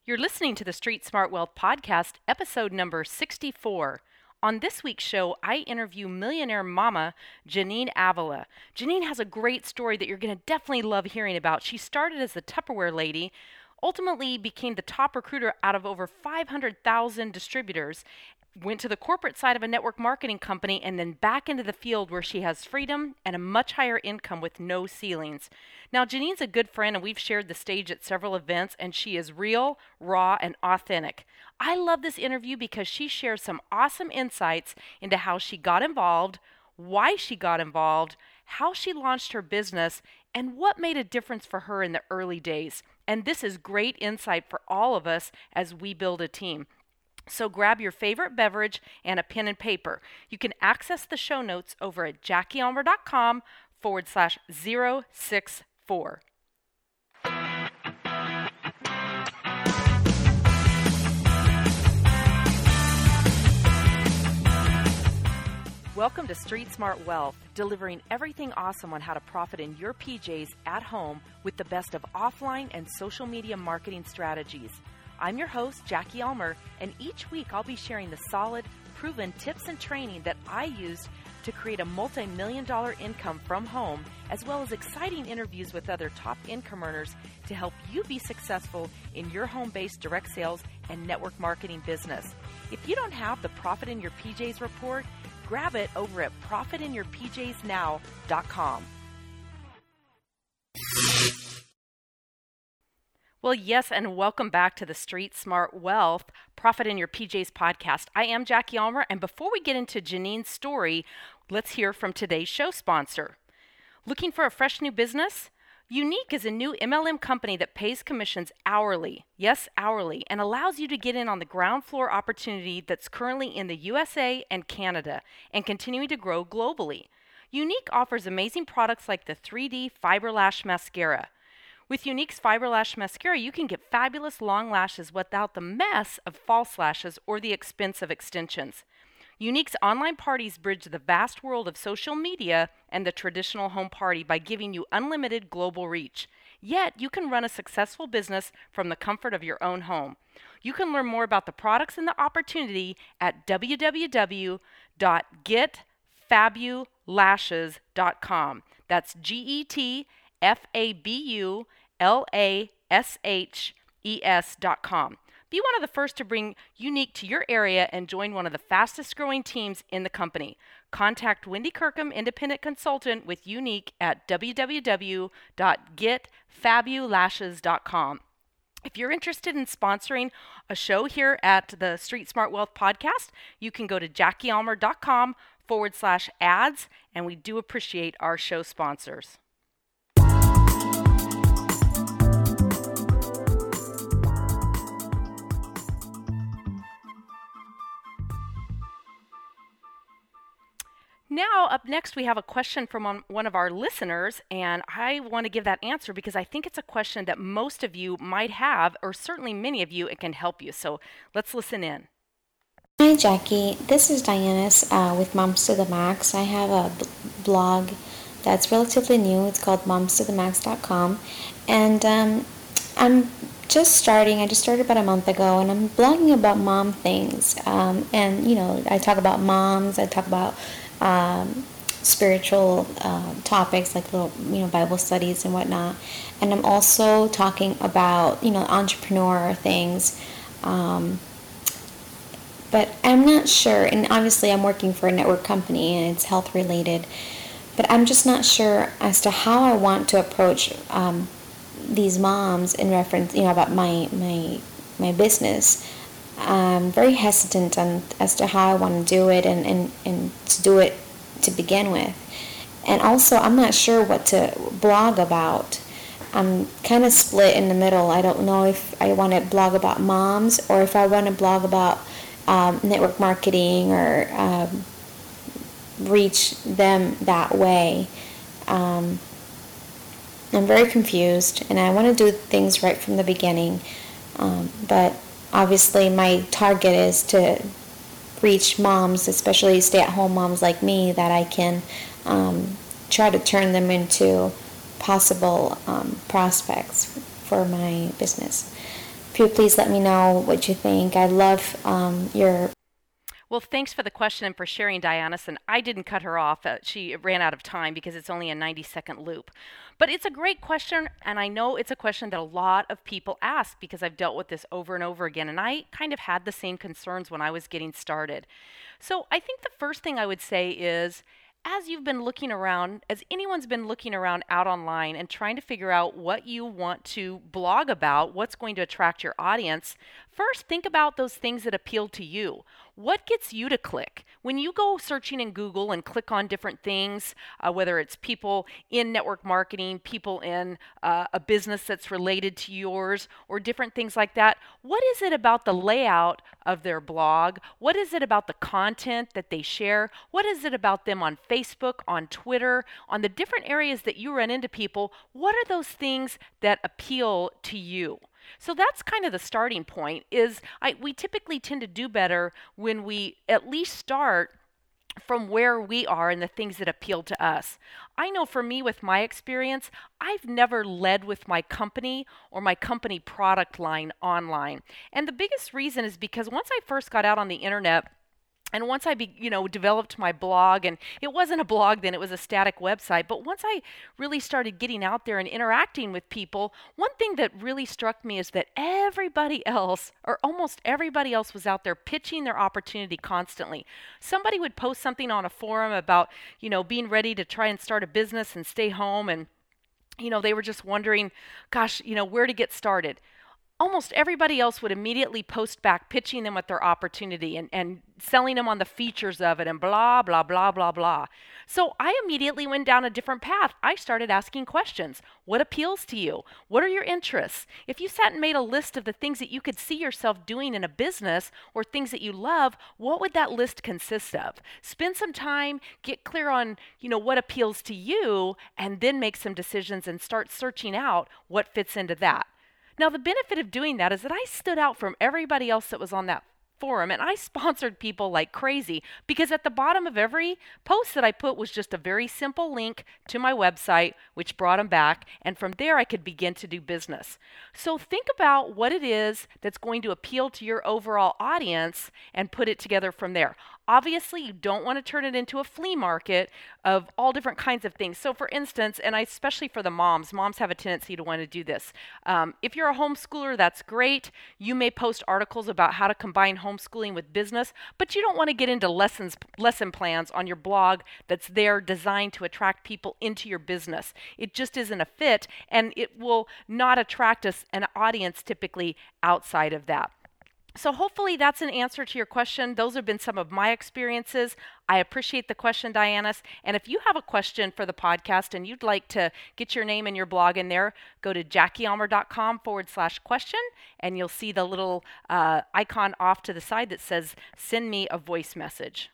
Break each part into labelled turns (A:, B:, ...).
A: You're listening to the Street Smart Wealth Podcast, episode number 64. On this week's show, I interview millionaire mama Janine Avila. Janine has a great story that you're going to definitely love hearing about. She started as the Tupperware lady, ultimately became the top recruiter out of over 500,000 distributors, went to the corporate side of a network marketing company, and then back into the field where she has freedom and a much higher income with no ceilings. Now, Janine's a good friend, and we've shared the stage at several events, and she is real, raw, and authentic. I love this interview because she shares some awesome insights into how she got involved, why she got involved, how she launched her business, and what made a difference for her in the early days. And this is great insight for all of us as we build a team. So grab your favorite beverage and a pen and paper. You can access the show notes over at JackieAlmer.com/064. Welcome to Street Smart Wealth, delivering everything awesome on how to profit in your PJs at home with the best of offline and social media marketing strategies. I'm your host, Jackie Almer, and each week I'll be sharing the solid, proven tips and training that I used to create a multi-million-dollar income from home, as well as exciting interviews with other top income earners to help you be successful in your home-based direct sales and network marketing business. If you don't have the Profit in Your PJs report, grab it over at profitinyourpjsnow.com. Well, yes, and welcome back to the Street Smart Wealth Profit in Your PJs podcast. I am Jackie Almer, and before we get into Janine's story, let's hear from today's show sponsor. Looking for a fresh new business? Unique is a new MLM company that pays commissions hourly, yes, hourly, and allows you to get in on the ground floor opportunity that's currently in the USA and Canada and continuing to grow globally. Unique offers amazing products like the 3D Fiber Lash Mascara. With Unique's Fiber Lash Mascara, you can get fabulous long lashes without the mess of false lashes or the expense of extensions. Unique's online parties bridge the vast world of social media and the traditional home party by giving you unlimited global reach. Yet, you can run a successful business from the comfort of your own home. You can learn more about the products and the opportunity at www.getfabulashes.com. That's GetFabulashes.com. Be one of the first to bring Unique to your area and join one of the fastest growing teams in the company. Contact Wendy Kirkham, independent consultant with Unique at www.getfabulashes.com. If you're interested in sponsoring a show here at the Street Smart Wealth Podcast, you can go to JackieAlmer.com/ads, and we do appreciate our show sponsors. Now, up next, we have a question from one of our listeners, and I want to give that answer because I think it's a question that most of you might have, or certainly many of you, it can help you. So let's listen in.
B: Hi, Jackie. This is Diana with Moms to the Max. I have a blog that's relatively new. It's called momstothemax.com, and I'm just starting. I just started about a month ago, and I'm blogging about mom things. And I talk about moms. I talk about spiritual topics like little Bible studies and whatnot. And I'm also talking about entrepreneur things. But I'm not sure, and obviously I'm working for a network company and it's health related, but I'm just not sure as to how I want to approach these moms in reference, about my business. I'm very hesitant as to how I want to do it and to do it to begin with. And also, I'm not sure what to blog about. I'm kind of split in the middle. I don't know if I want to blog about moms or if I want to blog about network marketing or reach them that way. I'm very confused, and I want to do things right from the beginning. But obviously, my target is to reach moms, especially stay-at-home moms like me, that I can try to turn them into possible prospects for my business. if you please let me know what you think. I love your...
A: Well, thanks for the question and for sharing, Dionysus. And I didn't cut her off. She ran out of time because it's only a 90-second loop. But it's a great question, and I know it's a question that a lot of people ask because I've dealt with this over and over again, and I kind of had the same concerns when I was getting started. So I think the first thing I would say is, as you've been looking around, as anyone's been looking around out online and trying to figure out what you want to blog about, what's going to attract your audience, first think about those things that appeal to you. What gets you to click? When you go searching in Google and click on different things, whether it's people in network marketing, people in a business that's related to yours, or different things like that, what is it about the layout of their blog? What is it about the content that they share? What is it about them on Facebook, on Twitter, on the different areas that you run into people? What are those things that appeal to you? So that's kind of the starting point. We typically tend to do better when we at least start from where we are and the things that appeal to us. I know for me, with my experience, I've never led with my company or my company product line online. And the biggest reason is because once I first got out on the internet, and once I developed my blog, and it wasn't a blog then, it was a static website, but once I really started getting out there and interacting with people, one thing that really struck me is that everybody else, or almost everybody else, was out there pitching their opportunity constantly. Somebody would post something on a forum about, being ready to try and start a business and stay home, and they were just wondering, gosh, where to get started. Almost everybody else would immediately post back pitching them with their opportunity and selling them on the features of it and blah, blah, blah, blah, blah. So I immediately went down a different path. I started asking questions. What appeals to you? What are your interests? If you sat and made a list of the things that you could see yourself doing in a business or things that you love, what would that list consist of? Spend some time, get clear on, what appeals to you, and then make some decisions and start searching out what fits into that. Now, the benefit of doing that is that I stood out from everybody else that was on that forum, and I sponsored people like crazy because at the bottom of every post that I put was just a very simple link to my website, which brought them back, and from there I could begin to do business. So think about what it is that's going to appeal to your overall audience and put it together from there. Obviously, you don't want to turn it into a flea market of all different kinds of things. So for instance, and especially for the moms have a tendency to want to do this. If you're a homeschooler, that's great. You may post articles about how to combine homeschooling with business, but you don't want to get into lesson plans on your blog that's there designed to attract people into your business. It just isn't a fit, and it will not attract an audience typically outside of that. So hopefully that's an answer to your question. Those have been some of my experiences. I appreciate the question, Diana. And if you have a question for the podcast and you'd like to get your name and your blog in there, go to JackieAlmer.com/question, and you'll see the little icon off to the side that says, send me a voice message.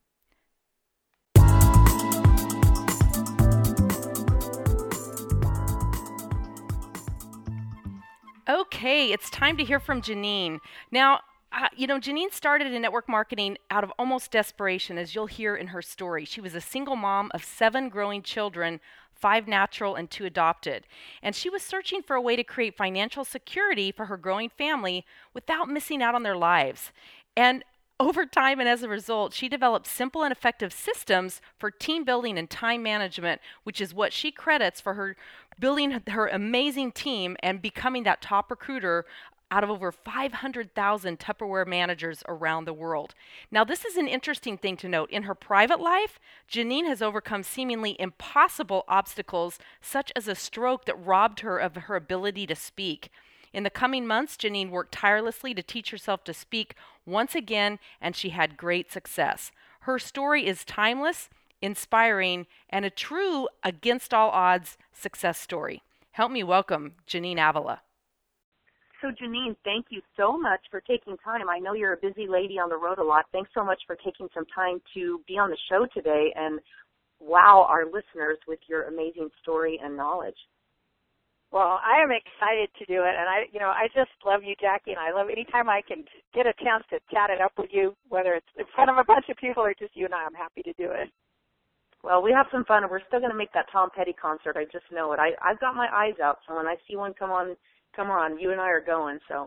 A: Okay, it's time to hear from Janine. Now, Janine started in network marketing out of almost desperation, as you'll hear in her story. She was a single mom of 7 growing children, 5 natural and 2 adopted. And she was searching for a way to create financial security for her growing family without missing out on their lives. And over time and as a result, she developed simple and effective systems for team building and time management, which is what she credits for her building her amazing team and becoming that top recruiter out of over 500,000 Tupperware managers around the world. Now, this is an interesting thing to note. In her private life, Janine has overcome seemingly impossible obstacles, such as a stroke that robbed her of her ability to speak. In the coming months, Janine worked tirelessly to teach herself to speak once again, and she had great success. Her story is timeless, inspiring, and a true against all odds success story. Help me welcome Janine Avila.
C: So Janine, thank you so much for taking time. I know you're a busy lady on the road a lot. Thanks so much for taking some time to be on the show today and wow our listeners with your amazing story and knowledge.
D: Well, I am excited to do it, and I just love you, Jackie, and I love anytime I can get a chance to chat it up with you, whether it's in front of a bunch of people or just you and I'm happy to do it.
C: Well, we have some fun, and we're still going to make that Tom Petty concert. I just know it. I've got my eyes out, so when I see one come on, you and I are going. So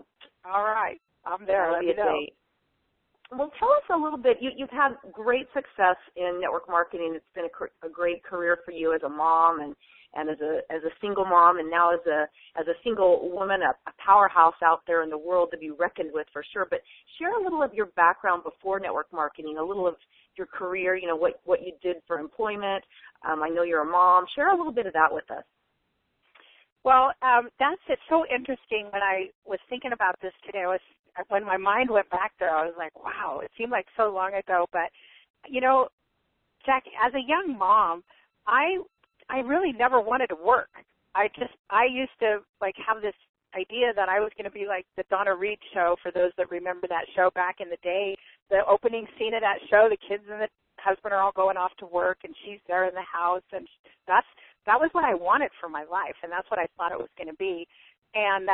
D: All right. I'm there. Let me know.
C: Well, tell us a little bit. You've had great success in network marketing. It's been a great career for you as a mom and as a single mom, and now as a single woman, a powerhouse out there in the world to be reckoned with for sure. But share a little of your background before network marketing, a little of your career, what you did for employment. I know you're a mom. Share a little bit of that with us.
D: Well, it's so interesting. When I was thinking about this today, when my mind went back there, I was like, wow, it seemed like so long ago. But, Jackie, as a young mom, I really never wanted to work. I used to have this idea that I was going to be like the Donna Reed show, for those that remember that show back in the day. The opening scene of that show, the kids and the husband are all going off to work, and she's there in the house, and that was what I wanted for my life, and that's what I thought it was going to be. And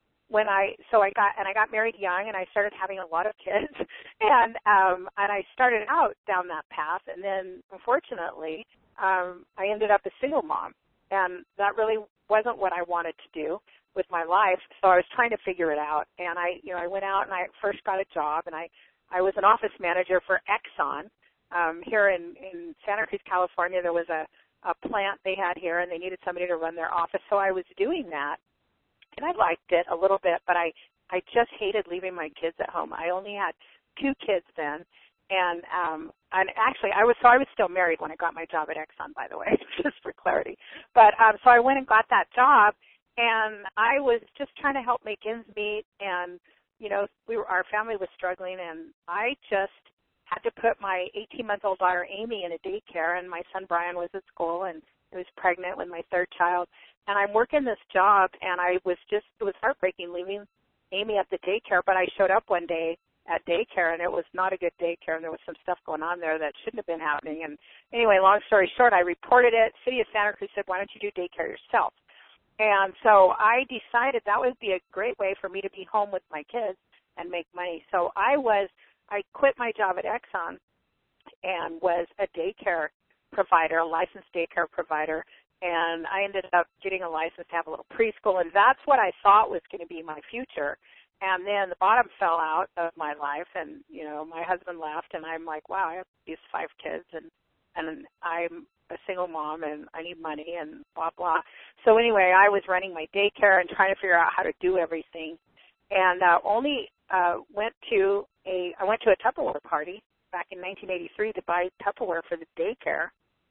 D: I got married young, and I started having a lot of kids, and I started out down that path, and then unfortunately, I ended up a single mom, and that really wasn't what I wanted to do with my life. So I was trying to figure it out, and I went out and I first got a job, and I was an office manager for Exxon here in Santa Cruz, California. There was a plant they had here, and they needed somebody to run their office, so I was doing that. And I liked it a little bit, but I just hated leaving my kids at home. I only had 2 kids then, and actually I was still married when I got my job at Exxon, by the way, just for clarity. But so I went and got that job, and I was just trying to help make ends meet, and our family was struggling, and I just had to put my 18-month-old daughter Amy in a daycare, and my son Brian was at school, and I was pregnant with my 3rd child. And I'm working this job, and it was heartbreaking leaving Amy at the daycare, but I showed up one day at daycare, and it was not a good daycare, and there was some stuff going on there that shouldn't have been happening. And anyway, long story short, I reported it. City of Santa Cruz said, why don't you do daycare yourself? And so I decided that would be a great way for me to be home with my kids and make money. So I quit my job at Exxon and was a daycare provider, a licensed daycare provider, and I ended up getting a license to have a little preschool, and that's what I thought was going to be my future. And then the bottom fell out of my life, and my husband left, and I'm like, wow, I have these 5 kids, and I'm a single mom, and I need money, and blah blah. So anyway, I was running my daycare and trying to figure out how to do everything, and I went to a Tupperware party back in 1983 to buy Tupperware for the daycare.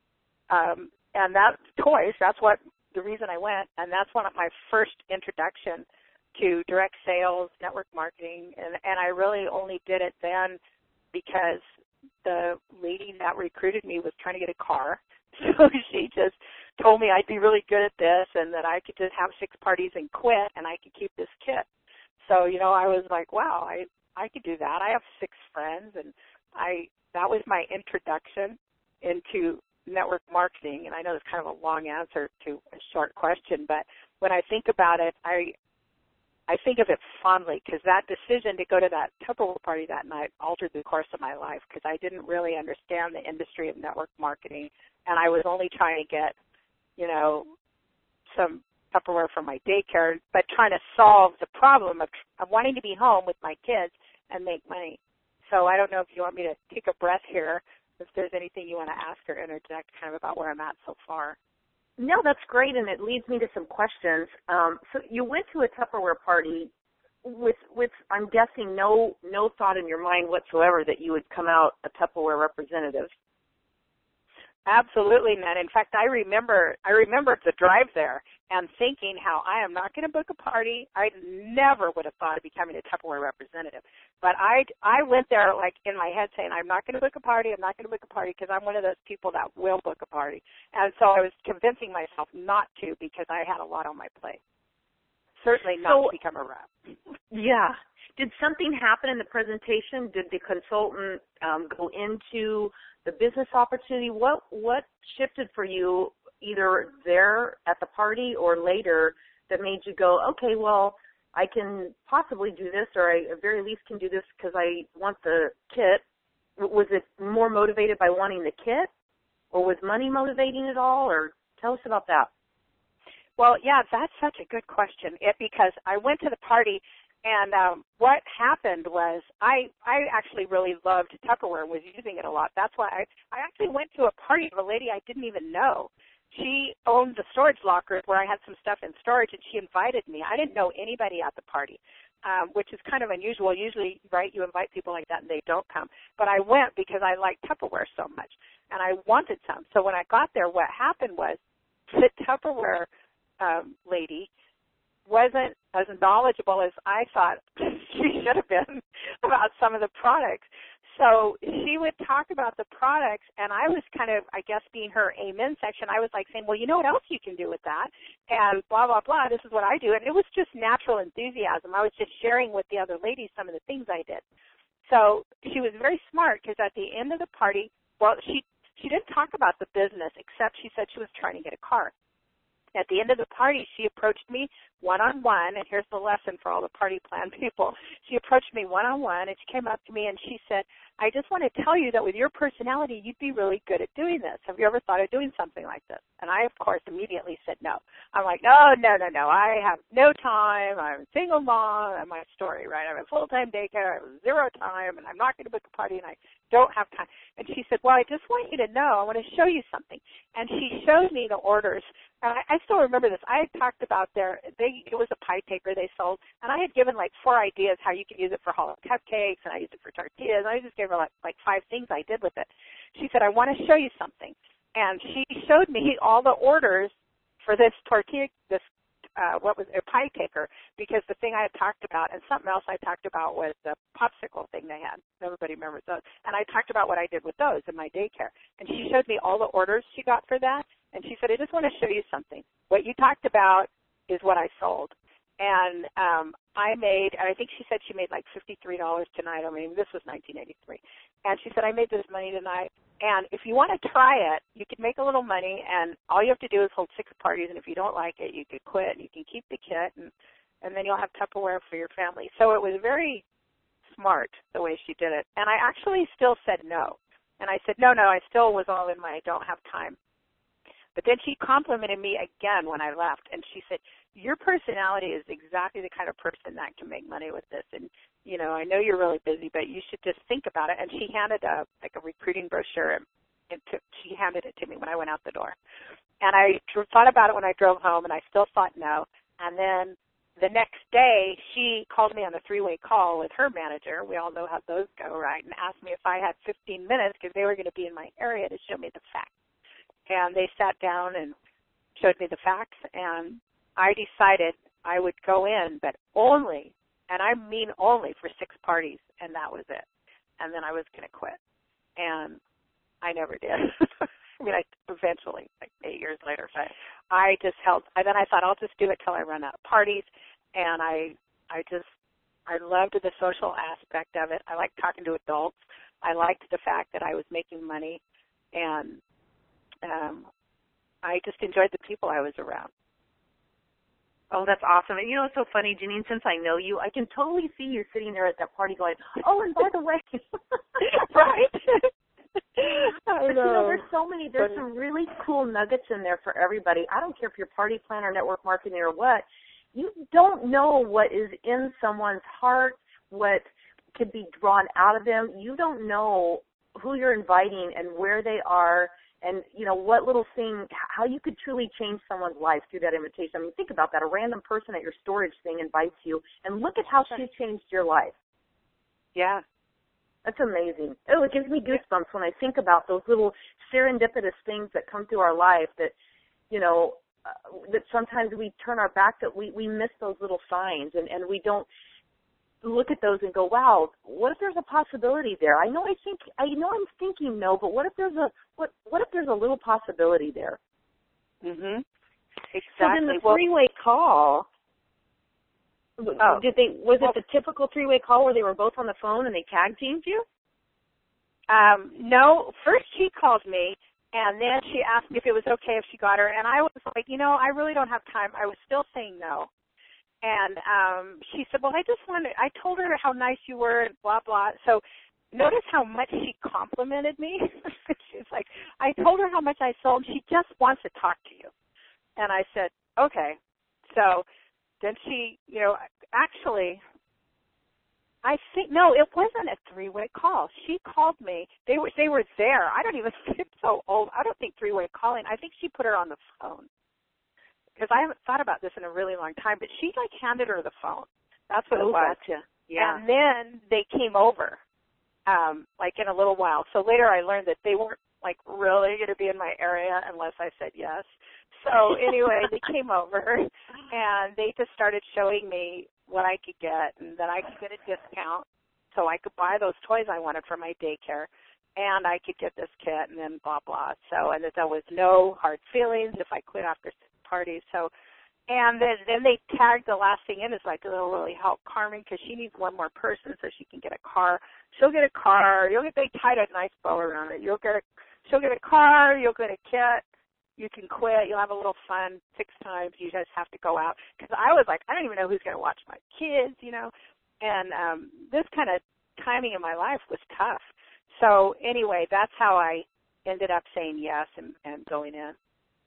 D: And that's toys. That's the reason I went, and that's one of my first introduction to direct sales, network marketing, and I really only did it then because the lady that recruited me was trying to get a car, so she just told me I'd be really good at this and that I could just have 6 parties and quit, and I could keep this kit. So I was like, wow, I could do that. I have 6 friends, and that was my introduction into network marketing, and I know it's kind of a long answer to a short question, but when I think about it, I think of it fondly, because that decision to go to that Tupperware party that night altered the course of my life, because I didn't really understand the industry of network marketing, and I was only trying to get, some Tupperware for my daycare, but trying to solve the problem of wanting to be home with my kids and make money. So I don't know if you want me to take a breath here, if there's anything you want to ask or interject kind of about where I'm at so far.
C: No, that's great, and it leads me to some questions. So you went to a Tupperware party with I'm guessing, no thought in your mind whatsoever that you would come out a Tupperware representative.
D: Absolutely not. In fact, I remember the drive there and thinking how I am not going to book a party. I never would have thought of becoming a Tupperware representative. But I went there like in my head saying, I'm not going to book a party, because I'm one of those people that will book a party. And so I was convincing myself not to, because I had a lot on my plate. Certainly not to become a rep.
C: Yeah. Did something happen in the presentation? Did the consultant go into the business opportunity? What shifted for you either there at the party or later that made you go, okay, well, I can possibly do this, or I at very least can do this because I want the kit? Was it more motivated by wanting the kit, or was money motivating it all, or tell us about that?
D: Well, yeah, that's such a good question. Because I went to the party And what happened was I actually really loved Tupperware, was using it a lot. That's why I actually went to a party of a lady I didn't even know. She owned the storage lockers where I had some stuff in storage, and she invited me. I didn't know anybody at the party, which is kind of unusual. Usually, right, you invite people like that and they don't come. But I went because I liked Tupperware so much, and I wanted some. So when I got there, what happened was the Tupperware lady wasn't as knowledgeable as I thought she should have been about some of the products. So she would talk about the products, and I was kind of, I guess, being her amen section. I was like saying, well, you know what else you can do with that? And blah, blah, blah, this is what I do. And it was just natural enthusiasm. I was just sharing with the other ladies some of the things I did. So she was very smart, because at the end of the party, well, she didn't talk about the business, except she said she was trying to get a car. At the end of the party, she approached me one-on-one, and here's the lesson for all the party plan people. She approached me one-on-one, and she came up to me and she said, I just want to tell you that with your personality, you'd be really good at doing this. Have you ever thought of doing something like this? And I, of course, immediately said no. I'm like, no. I have no time. I'm a single mom. And my story, right? I'm a full-time daycare. I have 0 time, and I'm not going to book a party, and I don't have time. And she said, well, I just want you to know, I want to show you something. And she showed me the orders. And I still remember this. I had talked about it was a pie taker they sold, and I had given like 4 ideas how you could use it for hollow cupcakes, and I used it for tortillas, and I just gave her like 5 things I did with it. She said, I want to show you something. And she showed me all the orders for this tortilla, what was a pie taker, because the thing I had talked about, and something else I talked about was the popsicle thing they had. Everybody remembers those. And I talked about what I did with those in my daycare. And she showed me all the orders she got for that. And she said, I just want to show you something. What you talked about is what I sold. And I think she said she made like $53 tonight. I mean, this was 1983. And she said, I made this money tonight. And if you want to try it, you can make a little money, and all you have to do is hold 6 parties, and if you don't like it, you could quit. You can keep the kit, and then you'll have Tupperware for your family. So it was very smart the way she did it. And I actually still said no. And I said, no, I still was all in my don't have time. But then she complimented me again when I left, and she said, your personality is exactly the kind of person that can make money with this. And, you know, I know you're really busy, but you should just think about it. And she handed a recruiting brochure, and she handed it to me when I went out the door. And I thought about it when I drove home, and I still thought no. And then the next day, she called me on a 3-way call with her manager. We all know how those go, right? And asked me if I had 15 minutes because they were going to be in my area to show me the facts. And they sat down and showed me the facts, and I decided I would go in, but only, and I mean only, for 6 parties, and that was it. And then I was going to quit. And I never did. I mean, eventually, like 8 years later, but I just then I thought I'll just do it till I run out of parties, and I loved the social aspect of it. I liked talking to adults. I liked the fact that I was making money, and I just enjoyed the people I was around.
C: Oh, that's awesome. And you know, it's so funny, Janine, since I know you, I can totally see you sitting there at that party going, oh, and by the way.
D: Right.
C: I know. You know, there's some really cool nuggets in there for everybody. I don't care if you're party planner, network marketing, or what. You don't know what is in someone's heart, what could be drawn out of them. You don't know who you're inviting and where they are, and, you know, what little thing, how you could truly change someone's life through that invitation. I mean, think about that. A random person at your storage thing invites you, and look at how she changed your life.
D: Yeah.
C: That's amazing. Oh, it gives me goosebumps when I think about those little serendipitous things that come through our life that, you know, that sometimes we turn our back, that we miss those little signs, and we don't look at those and go, wow, what if there's a possibility there? I know I'm thinking no, but what if there's a little possibility there?
D: Mhm. Exactly.
C: So then the 3-way call, was it the typical 3-way call where they were both on the phone and they tag teamed you?
D: No. First she called me, and then she asked me if it was okay if she got her, and I was like, you know, I really don't have time. I was still saying no. And she said, well, I told her how nice you were and blah, blah. So notice how much she complimented me. She's like, I told her how much I sold. She just wants to talk to you. And I said, okay. So then she, you know, actually, I think, no, it wasn't a three-way call. She called me. They were there. I don't even think so old. I don't think three-way calling. I think she put her on the phone because I haven't thought about this in a really long time, but she like handed her the phone. That's what it was.
C: Gotcha. Yeah.
D: And then they came over, like in a little while. So later I learned that they weren't like really going to be in my area unless I said yes. So anyway, they came over and they just started showing me what I could get and that I could get a discount so I could buy those toys I wanted for my daycare and I could get this kit and then blah, blah. So, and that there was no hard feelings if I quit after parties. So, and then they tagged the last thing in is like, it'll really help Carmen because she needs one more person so she can get a car. She'll get a car. They tied a nice bow around it. She'll get a car. You'll get a kit. You can quit. You'll have a little fun 6 times. You just have to go out. Because I was like, I don't even know who's going to watch my kids, you know. And this kind of timing in my life was tough. So anyway, that's how I ended up saying yes and going in.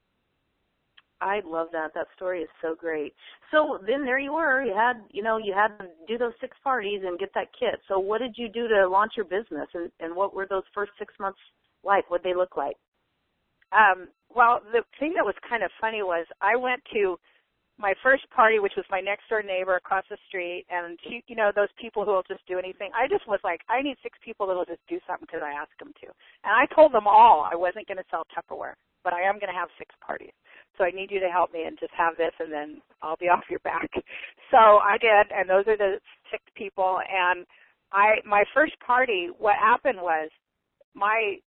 C: I love that. That story is so great. So then there you were. You had to do those 6 parties and get that kit. So what did you do to launch your business? And what were those first 6 months like? What did they look like?
D: Well, the thing that was kind of funny was I went to my first party, which was my next door neighbor across the street, and she, you know, those people who will just do anything. I just was like, I need 6 people that will just do something because I asked them to. And I told them all I wasn't going to sell Tupperware, but I am going to have 6 parties. So I need you to help me and just have this, and then I'll be off your back. So I did, and those are the 6 people. And my first party, what happened was my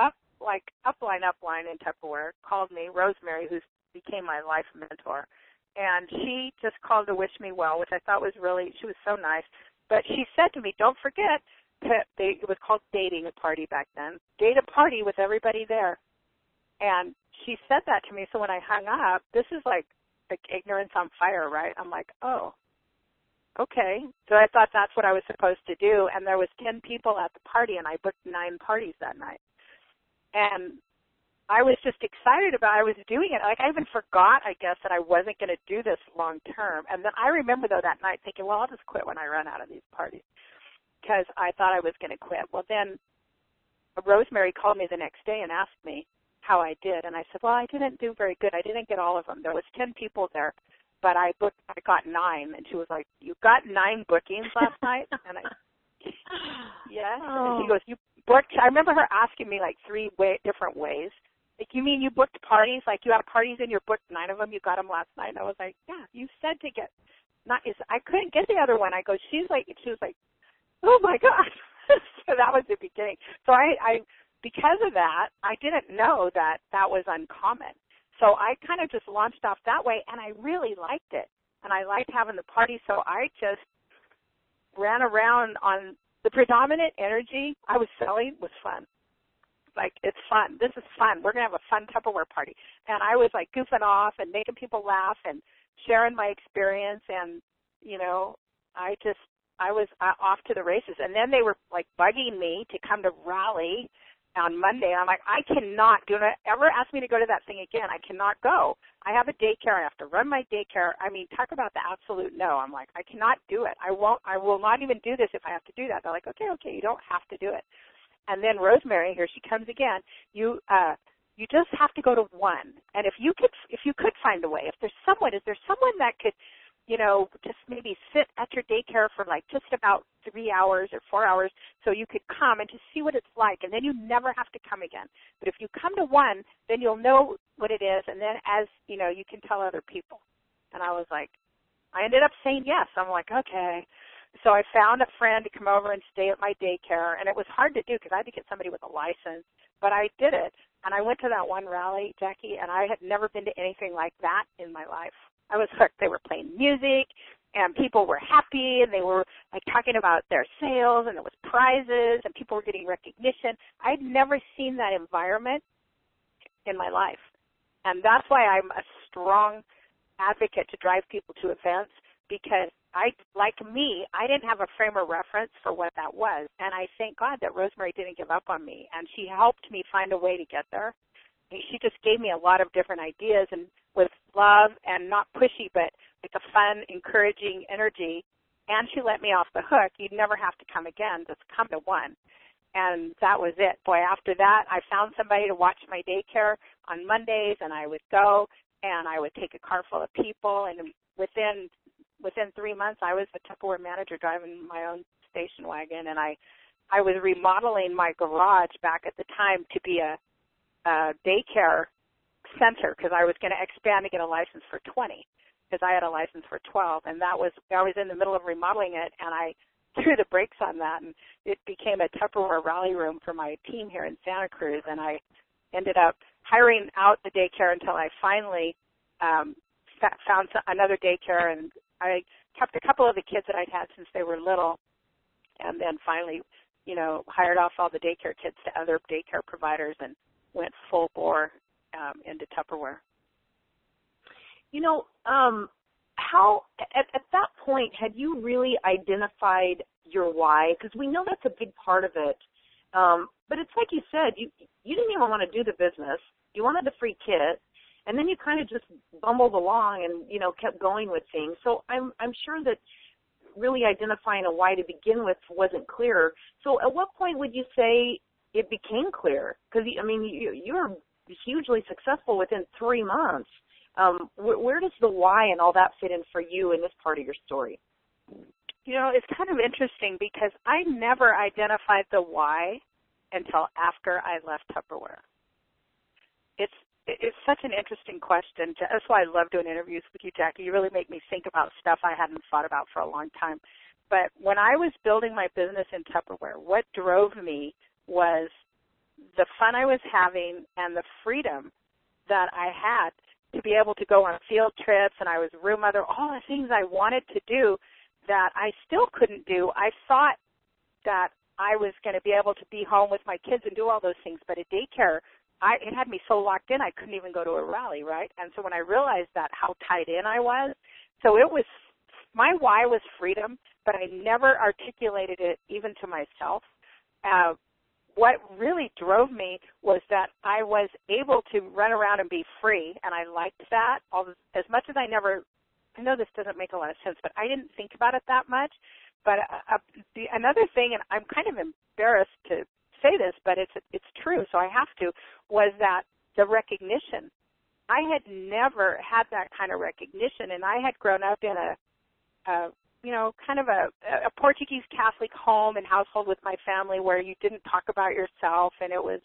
D: upline in Tupperware called me, Rosemary, who became my life mentor, and she just called to wish me well, which I thought was she was so nice. But she said to me, don't forget, it was called dating a party back then, date a party with everybody there. And she said that to me, so when I hung up, this is like ignorance on fire, right? I'm like, oh, okay. So I thought that's what I was supposed to do, and there was 10 people at the party, and I booked 9 parties that night. And I was just excited I was doing it. Like I even forgot, I guess, that I wasn't going to do this long term. And then I remember, though, that night thinking, well, I'll just quit when I run out of these parties because I thought I was going to quit. Well, then Rosemary called me the next day and asked me how I did. And I said, well, I didn't do very good. I didn't get all of them. There was 10 people there, but I got 9. And she was like, you got 9 bookings last night? And I, yes.
C: Oh.
D: And she goes, you booked. I remember her asking me like 3 different ways. Like, you mean you booked parties? Like, you have parties and you booked 9 of them? You got them last night? And I was like, yeah, you said to get I couldn't get the other one. I go, she was like, oh my gosh. So that was the beginning. So I because of that, I didn't know that was uncommon. So I kind of just launched off that way, and I really liked it. And I liked having the party, so I just ran around on the predominant energy I was selling was fun. Like, it's fun. This is fun. We're going to have a fun Tupperware party. And I was, like, goofing off and making people laugh and sharing my experience. And, you know, I was off to the races. And then they were, like, bugging me to come to Raleigh on Monday. And I'm like, I cannot. Do not ever ask me to go to that thing again. I cannot go. I have a daycare. I have to run my daycare. I mean, talk about the absolute no. I'm like, I cannot do it. I will not even do this if I have to do that. They're like, okay, you don't have to do it. And then Rosemary, here she comes again. You just have to go to 1. And if you could find a way, is there someone that could, you know, just maybe sit at your daycare for like just about 3 hours or 4 hours so you could come and just see what it's like, and then you never have to come again. But if you come to 1, then you'll know what it is, and then as, you know, you can tell other people. And I was like, I ended up saying yes. I'm like, okay. So I found a friend to come over and stay at my daycare, and it was hard to do because I had to get somebody with a license, but I did it. And I went to that one rally, Jackie, and I had never been to anything like that in my life. I was hooked. They were playing music, and people were happy, and they were like talking about their sales, and there was prizes, and people were getting recognition. I'd never seen that environment in my life, and that's why I'm a strong advocate to drive people to events, because I didn't have a frame of reference for what that was, and I thank God that Rosemary didn't give up on me, and she helped me find a way to get there. She just gave me a lot of different ideas, and with love and not pushy, but like a fun, encouraging energy, and she let me off the hook. You'd never have to come again. Just come to one. And that was it. Boy, after that, I found somebody to watch my daycare on Mondays, and I would go, and I would take a car full of people, and within 3 months, I was the Tupperware manager driving my own station wagon, and I was remodeling my garage back at the time to be a daycare center because I was going to expand to get a license for 20 because I had a license for 12, and I was in the middle of remodeling it, and I threw the brakes on that, and it became a Tupperware rally room for my team here in Santa Cruz, and I ended up hiring out the daycare until I finally found another daycare, and I kept a couple of the kids that I'd had since they were little, and then finally, hired off all the daycare kids to other daycare providers and went full bore into Tupperware.
C: How at that point had you really identified your why? Because we know that's a big part of it. But it's like you said, you didn't even want to do the business. You wanted the free kit, and then you kind of just bumbled along and kept going with things. So I'm sure that really identifying a why to begin with wasn't clear. So at what point would you say it became clear? Because you were hugely successful within 3 months. Where does the why and all that fit in for you in this part of your story?
D: It's kind of interesting because I never identified the why until after I left Tupperware. It's such an interesting question. That's why I love doing interviews with you, Jackie. You really make me think about stuff I hadn't thought about for a long time. But when I was building my business in Tupperware, what drove me was the fun I was having and the freedom that I had to be able to go on field trips, and I was room mother, all the things I wanted to do that I still couldn't do. I thought that I was going to be able to be home with my kids and do all those things, but at daycare, it had me so locked in I couldn't even go to a rally, right? And so when I realized that, how tied in I was, so it was, my why was freedom, but I never articulated it even to myself. What really drove me was that I was able to run around and be free, and I liked that. As much as I know this doesn't make a lot of sense, but I didn't think about it that much. But another thing, and I'm kind of embarrassed to say this, but it's true, so I have to, was that the recognition. I had never had that kind of recognition, and I had grown up in kind of a Portuguese Catholic home and household with my family where you didn't talk about yourself, and it was,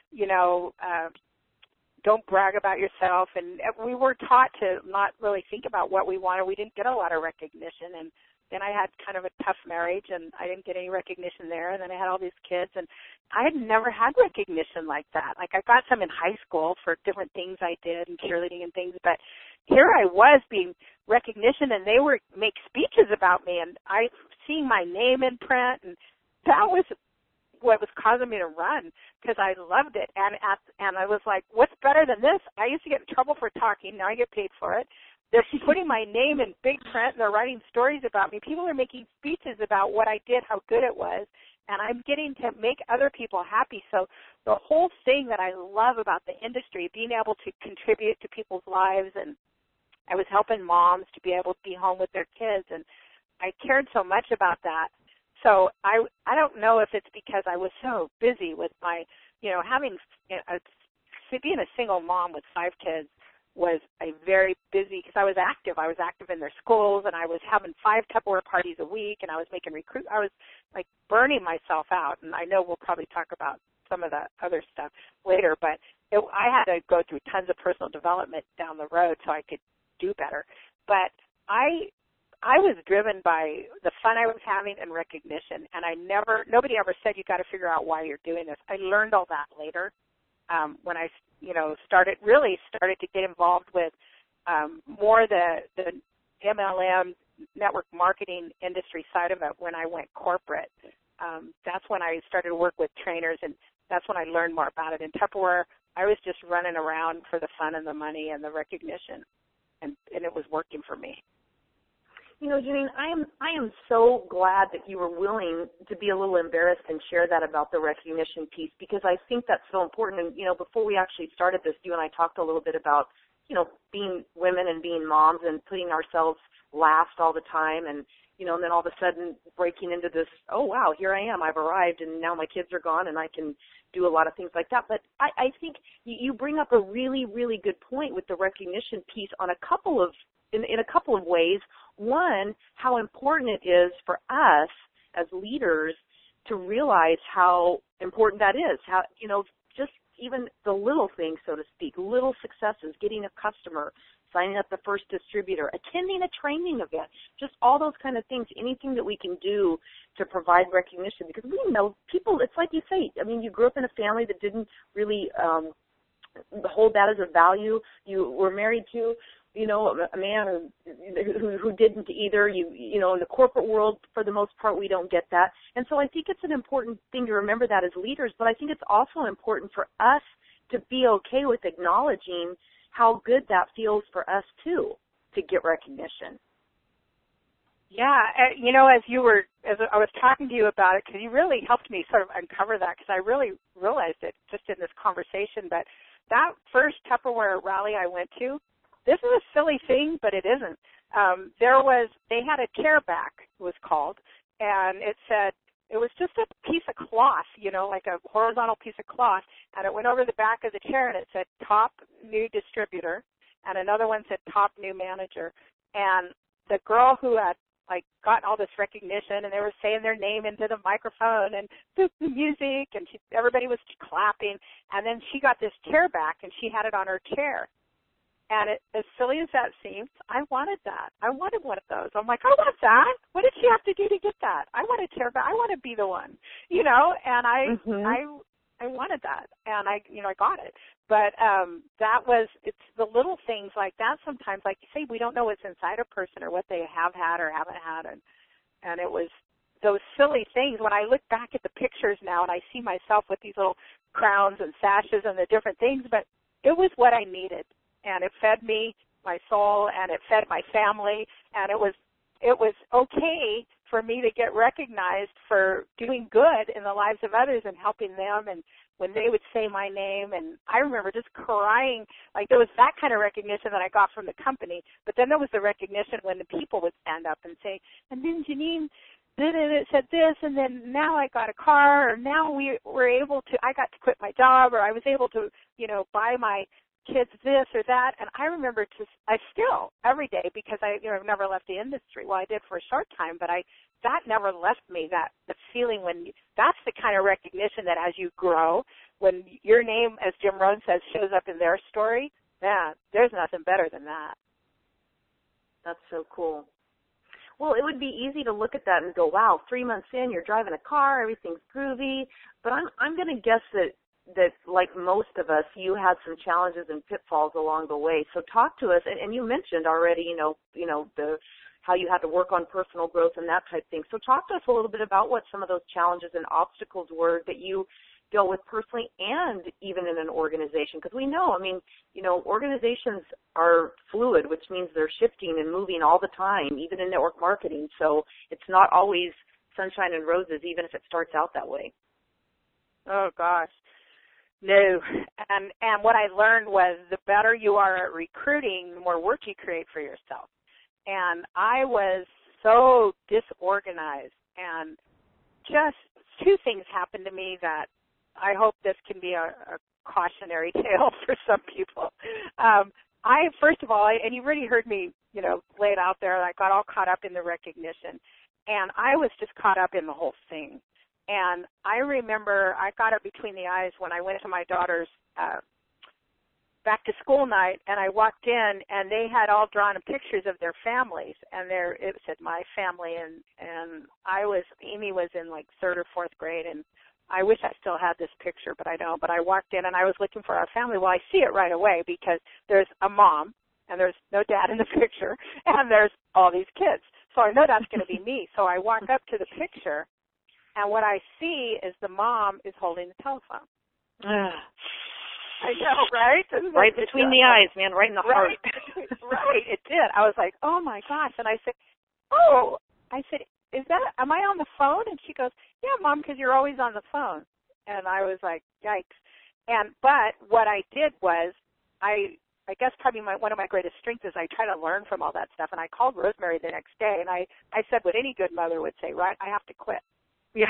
D: don't brag about yourself. And we were taught to not really think about what we wanted. We didn't get a lot of recognition. And then I had kind of a tough marriage, and I didn't get any recognition there. And then I had all these kids, and I had never had recognition like that. Like, I got some in high school for different things I did and cheerleading and things, but here I was being recognition, and they were make speeches about me, and I seeing my name in print, and that was what was causing me to run because I loved it. And I was like, what's better than this? I used to get in trouble for talking. Now I get paid for it. They're putting my name in big print, and they're writing stories about me. People are making speeches about what I did, how good it was, and I'm getting to make other people happy. So the whole thing that I love about the industry, being able to contribute to people's lives, and I was helping moms to be able to be home with their kids, and I cared so much about that. So I don't know if it's because I was so busy with my, being a single mom with 5 kids was a very busy, because I was active. I was active in their schools, and I was having 5 Tupperware parties a week, and I was making I was like burning myself out. And I know we'll probably talk about some of the other stuff later, but I had to go through tons of personal development down the road so I could do better. But I was driven by the fun I was having and recognition, and nobody ever said you got to figure out why you're doing this. I learned all that later when I started to get involved with more the MLM network marketing industry side of it when I went corporate. That's when I started to work with trainers, and that's when I learned more about it. In Tupperware, I was just running around for the fun and the money and the recognition, and it was working for me.
C: Janine, I am so glad that you were willing to be a little embarrassed and share that about the recognition piece, because I think that's so important. And, before we actually started this, you and I talked a little bit about, being women and being moms and putting ourselves last all the time. And and then all of a sudden breaking into this, oh, wow, here I am, I've arrived, and now my kids are gone, and I can do a lot of things like that. But I think you bring up a really, really good point with the recognition piece on in a couple of ways. One, how important it is for us as leaders to realize how important that is, how, just even the little things, so to speak, little successes, getting a customer, signing up the first distributor, attending a training event, just all those kind of things, anything that we can do to provide recognition. Because we know people, it's like you say, I mean, you grew up in a family that didn't really hold that as a value. You were married to, a man who didn't either. In the corporate world, for the most part, we don't get that. And so I think it's an important thing to remember that as leaders, but I think it's also important for us to be okay with acknowledging how good that feels for us, too, to get recognition.
D: Yeah, as I was talking to you about it, because you really helped me sort of uncover that, because I really realized it just in this conversation. But that first Tupperware rally I went to, this is a silly thing, but it isn't. They had a chair back, it was called, and it said, it was just a piece of cloth, like a horizontal piece of cloth, and it went over the back of the chair, and it said top new distributor, and another one said top new manager. And the girl who had gotten all this recognition, and they were saying their name into the microphone and the music, and everybody was clapping, and then she got this chair back, and she had it on her chair. And as silly as that seems, I wanted that. I wanted one of those. I'm like, I want that. What did she have to do to get that? I want a chair back. I want to be the one, and I wanted that, and I got it. But it's the little things like that sometimes, like you say, we don't know what's inside a person or what they have had or haven't had, and it was those silly things. When I look back at the pictures now and I see myself with these little crowns and sashes and the different things, but it was what I needed. And it fed me, my soul, and it fed my family, and it was okay for me to get recognized for doing good in the lives of others and helping them. And when they would say my name, and I remember just crying, like there was that kind of recognition that I got from the company, but then there was the recognition when the people would stand up and say, and then Janine did it, it said this, and then now I got a car, or now I got to quit my job, or I was able to, buy my kids this or that. And I remember I still every day, because I've never left the industry. Well, I did for a short time, but that never left me, the feeling that's the kind of recognition that as you grow, when your name, as Jim Rohn says, shows up in their story, there's nothing better than that.
C: That's so cool. Well, it would be easy to look at that and go, wow, 3 months in, you're driving a car, everything's groovy. But I'm going to guess that like most of us, you had some challenges and pitfalls along the way. So talk to us, and you mentioned already, how you had to work on personal growth and that type of thing. So talk to us a little bit about what some of those challenges and obstacles were that you dealt with personally and even in an organization. Because we know, organizations are fluid, which means they're shifting and moving all the time, even in network marketing. So it's not always sunshine and roses, even if it starts out that way.
D: Oh, gosh. No. And what I learned was the better you are at recruiting, the more work you create for yourself. And I was so disorganized, and just two things happened to me that I hope this can be a cautionary tale for some people. First of all, and you've already heard me, lay it out there, I got all caught up in the recognition, and I was just caught up in the whole thing. And I remember I got it between the eyes when I went to my daughter's back to school night, and I walked in, and they had all drawn pictures of their families, and it said my family, and Amy was in like 3rd or 4th grade, and I wish I still had this picture, but I don't. But I walked in, and I was looking for our family. Well, I see it right away because there's a mom, and there's no dad in the picture, and there's all these kids. So I know that's going to be me. So I walk up to the picture, and what I see is the mom is holding the telephone. I know, right?
C: Right between the eyes, man, right in the heart.
D: Right, it did. I was like, oh, my gosh. And I said, am I on the phone? And she goes, yeah, Mom, because you're always on the phone. And I was like, yikes. But what I did was I I guess probably one of my greatest strengths is I try to learn from all that stuff. And I called Rosemary the next day, and I said what any good mother would say, right? I have to quit.
C: Yeah.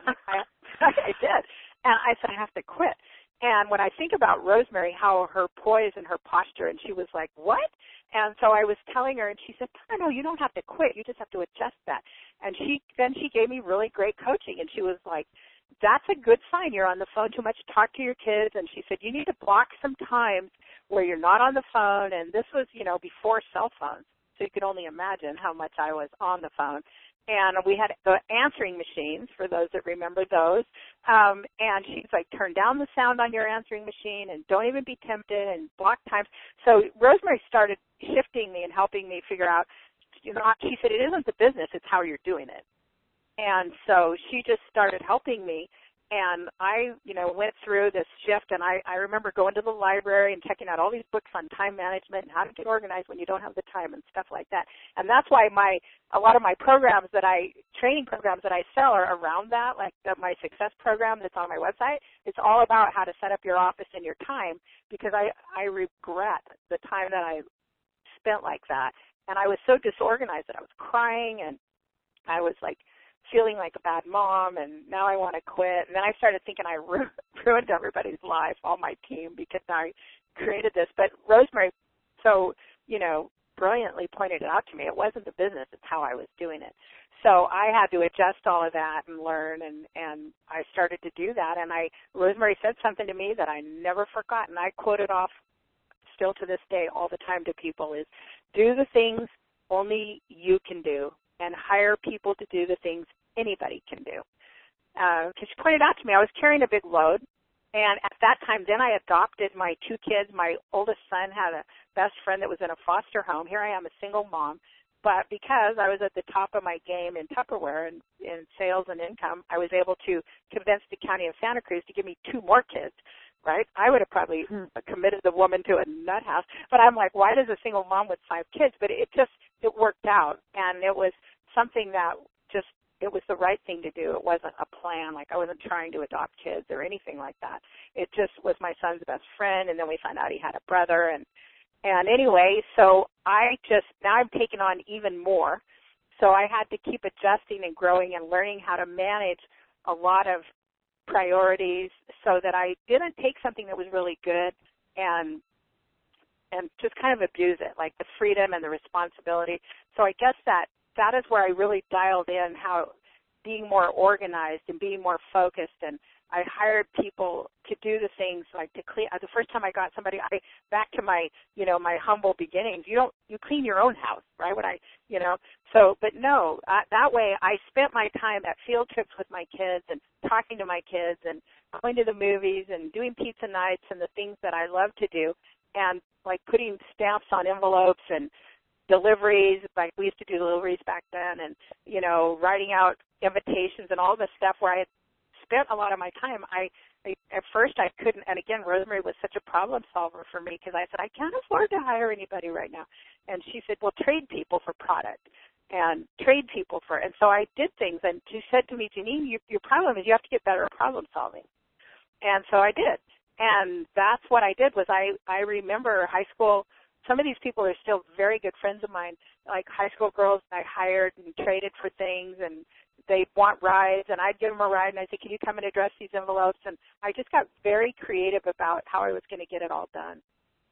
D: I did. And I said, I have to quit. And when I think about Rosemary, how her poise and her posture, and she was like, what? And so I was telling her, and she said, no, you don't have to quit. You just have to adjust that. And she gave me really great coaching, and she was like, that's a good sign. You're on the phone too much. Talk to your kids. And she said, you need to block some times where you're not on the phone. And this was, before cell phones. So you could only imagine how much I was on the phone. And we had the answering machines, for those that remember those. And she's like, turn down the sound on your answering machine and don't even be tempted and block times. So Rosemary started shifting me and helping me figure out, she said, it isn't the business, it's how you're doing it. And so she just started helping me. And I, went through this shift, and I remember going to the library and checking out all these books on time management and how to get organized when you don't have the time and stuff like that. And that's why a lot of my training programs that I sell are around that, like my success program that's on my website. It's all about how to set up your office and your time, because I regret the time that I spent like that. And I was so disorganized that I was crying, and I was like, feeling like a bad mom, and now I want to quit. And then I started thinking I ruined everybody's life, all my team, because I created this. But Rosemary so, brilliantly pointed it out to me. It wasn't the business, it's how I was doing it. So I had to adjust all of that and learn, and I started to do that. And Rosemary said something to me that I never forgot, and I quote it off still to this day all the time to people, is do the things only you can do, and hire people to do the things anybody can do. Because she pointed out to me I was carrying a big load, and at that time then I adopted my 2 kids. My oldest son had a best friend that was in a foster home. Here I am, a single mom. But because I was at the top of my game in Tupperware and in sales and income, I was able to convince the county of Santa Cruz to give me 2 more kids. Right? I would have probably committed the woman to a nut house. But I'm like, why does a single mom with 5 kids? But it worked out. And it was something that it was the right thing to do. It wasn't a plan. Like, I wasn't trying to adopt kids or anything like that. It just was my son's best friend. And then we found out he had a brother. And anyway, so now I'm taking on even more. So I had to keep adjusting and growing and learning how to manage a lot of priorities so that I didn't take something that was really good and just kind of abuse it, like the freedom and the responsibility. So I guess that is where I really dialed in how being more organized and being more focused. And I hired people to do the things like to clean. The first time I got somebody, back to my, my humble beginnings. You clean your own house, right? But no, that way I spent my time at field trips with my kids and talking to my kids and going to the movies and doing pizza nights and the things that I love to do, and like putting stamps on envelopes and deliveries, like we used to do deliveries back then, and, writing out invitations and all this stuff where I had spent a lot of my time. At first I couldn't, and again, Rosemary was such a problem solver for me, because I said, I can't afford to hire anybody right now. And she said, well, trade people for product and and so I did things, and she said to me, Janine, your problem is you have to get better at problem solving. And so I did. And that's what I did. Was I remember high school. Some of these people are still very good friends of mine, like high school girls I hired and traded for things, and they want rides, and I'd give them a ride, and I'd say, can you come and address these envelopes? And I just got very creative about how I was going to get it all done.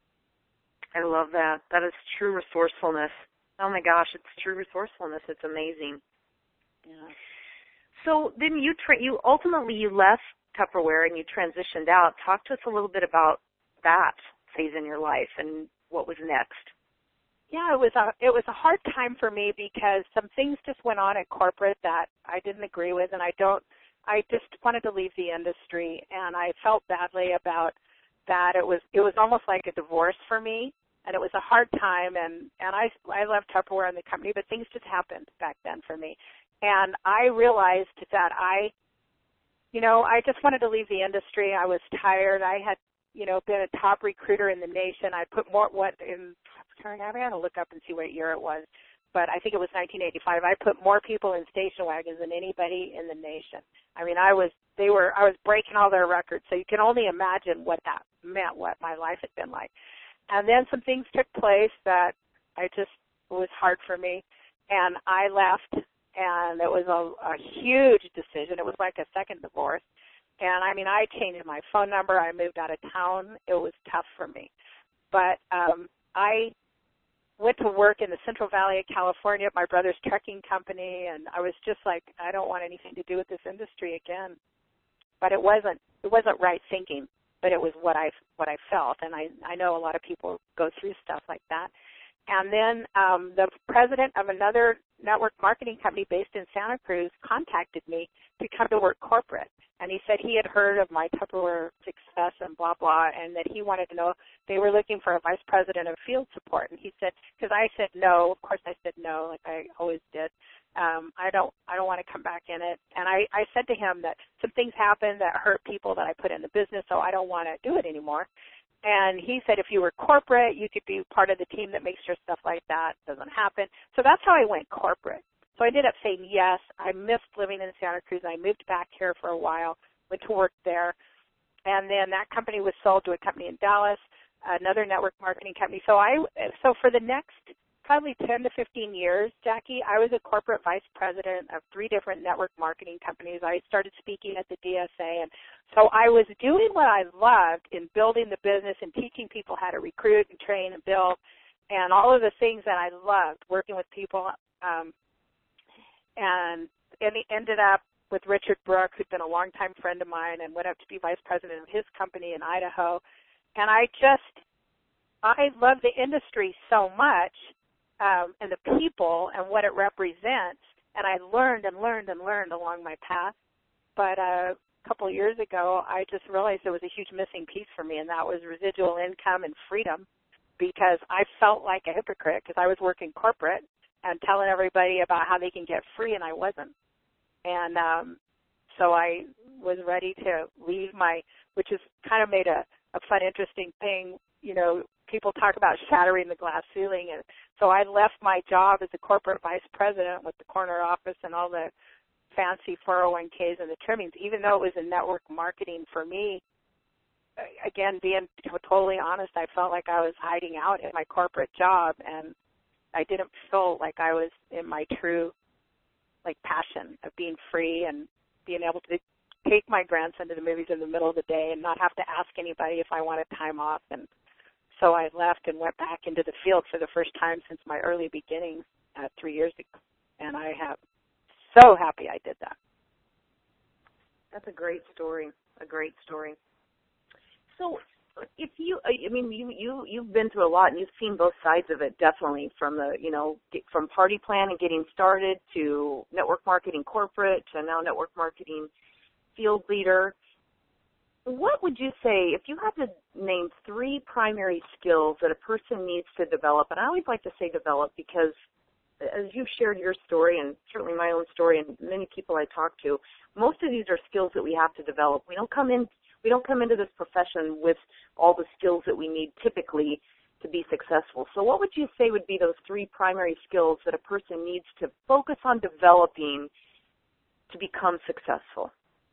C: I love that. That is true resourcefulness. Oh, my gosh, it's true resourcefulness. It's amazing.
D: Yeah.
C: So then you ultimately left Tupperware and you transitioned out. Talk to us a little bit about that phase in your life and what was next.
D: Yeah, it was a hard time for me because some things just went on at corporate that I didn't agree with, and I just wanted to leave the industry, and I felt badly about that. It was almost like a divorce for me, and it was a hard time, and I left Tupperware and the company, but things just happened back then for me. And I realized that I just wanted to leave the industry. I was tired. I had been a top recruiter in the nation. I put more, I got to look up and see what year it was, but I think it was 1985. I put more people in station wagons than anybody in the nation. I mean, I was breaking all their records, so you can only imagine what that meant, what my life had been like. And then some things took place that it was hard for me, and I left, and it was a huge decision. It was like a second divorce. And, I mean, I changed my phone number. I moved out of town. It was tough for me. But I went to work in the Central Valley of California at my brother's trucking company, and I was just like, I don't want anything to do with this industry again. But it wasn't right thinking, but it was what I felt, and I know a lot of people go through stuff like that. And then the president of another network marketing company based in Santa Cruz contacted me to come to work corporate. And he said he had heard of my Tupperware success and blah, blah, and that he wanted to know they were looking for a vice president of field support. And he said, because I said no, of course I said no, like I always did. I don't want to come back in it. And I said to him that some things happened that hurt people that I put in the business, so I don't want to do it anymore. And he said if you were corporate, you could be part of the team that makes sure stuff like that doesn't happen. So that's how I went corporate. So I ended up saying yes. I missed living in Santa Cruz. I moved back here for a while, went to work there. And then that company was sold to a company in Dallas, another network marketing company. So for the next probably 10 to 15 years, Jackie, I was a corporate vice president of 3 different network marketing companies. I started speaking at the DSA. And so I was doing what I loved in building the business and teaching people how to recruit and train and build and all of the things that I loved, working with people. And it ended up with Richard Brooke, who'd been a longtime friend of mine, and went up to be vice president of his company in Idaho. And I love the industry so much, and the people and what it represents. And I learned and learned and learned along my path. But a couple of years ago, I just realized there was a huge missing piece for me, and that was residual income and freedom, because I felt like a hypocrite because I was working corporate and telling everybody about how they can get free, and I wasn't. And so I was ready to leave which has kind of made a fun, interesting thing. You know, people talk about shattering the glass ceiling. And so I left my job as a corporate vice president with the corner office and all the fancy 401ks and the trimmings, even though it was in network marketing for me. Again, being totally honest, I felt like I was hiding out in my corporate job, and I didn't feel like I was in my true, passion of being free and being able to take my grandson to the movies in the middle of the day and not have to ask anybody if I wanted time off. And so I left and went back into the field for the first time since my early beginnings 3 years ago. And I am so happy I did that.
C: That's a great story, So if you've been through a lot and you've seen both sides of it, definitely, from from party plan and getting started to network marketing corporate to now network marketing field leader. What would you say, if you had to name 3 primary skills that a person needs to develop, and I always like to say develop because as you've shared your story and certainly my own story and many people I talk to, most of these are skills that we have to develop. We don't come into this profession with all the skills that we need typically to be successful. So what would you say would be those 3 primary skills that a person needs to focus on developing to become successful?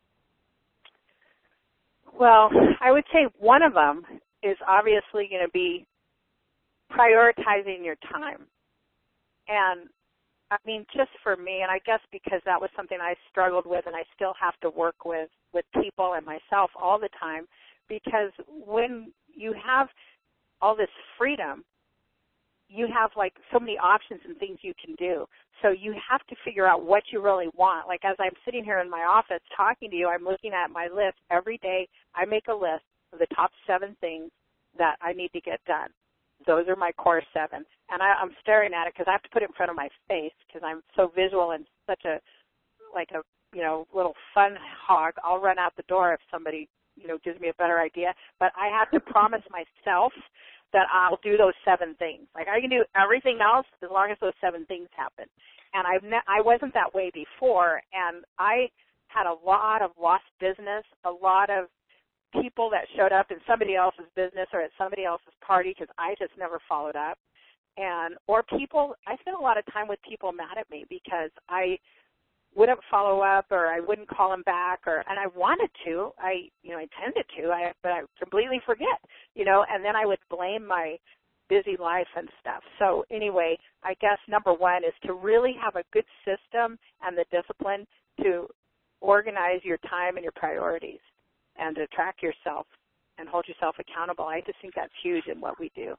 D: Well, I would say one of them is obviously going to be prioritizing your time. And I mean, just for me, and I guess because that was something I struggled with and I still have to work with people and myself all the time, because when you have all this freedom, you have so many options and things you can do. So you have to figure out what you really want. Like as I'm sitting here in my office talking to you, I'm looking at my list every day. I make a list of the top 7 things that I need to get done. Those are my core 7. And I'm staring at it because I have to put it in front of my face because I'm so visual and such a little fun hog. I'll run out the door if somebody, gives me a better idea. But I have to promise myself that I'll do those 7 things. I can do everything else as long as those 7 things happen. And I wasn't that way before, and I had a lot of lost business, a lot of people that showed up in somebody else's business or at somebody else's party because I just never followed up. I spent a lot of time with people mad at me because I wouldn't follow up, or I wouldn't call them back, and I wanted to, I intended to, but I completely forget, and then I would blame my busy life and stuff. So anyway, I guess number one is to really have a good system and the discipline to organize your time and your priorities and to track yourself and hold yourself accountable. I just think that's huge in what we do.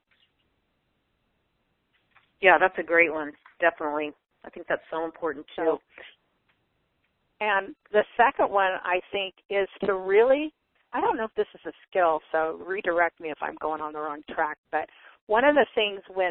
C: Yeah, that's a great one, definitely. I think that's so important, too.
D: And the second one, I think, is to really, I don't know if this is a skill, so redirect me if I'm going on the wrong track, but one of the things when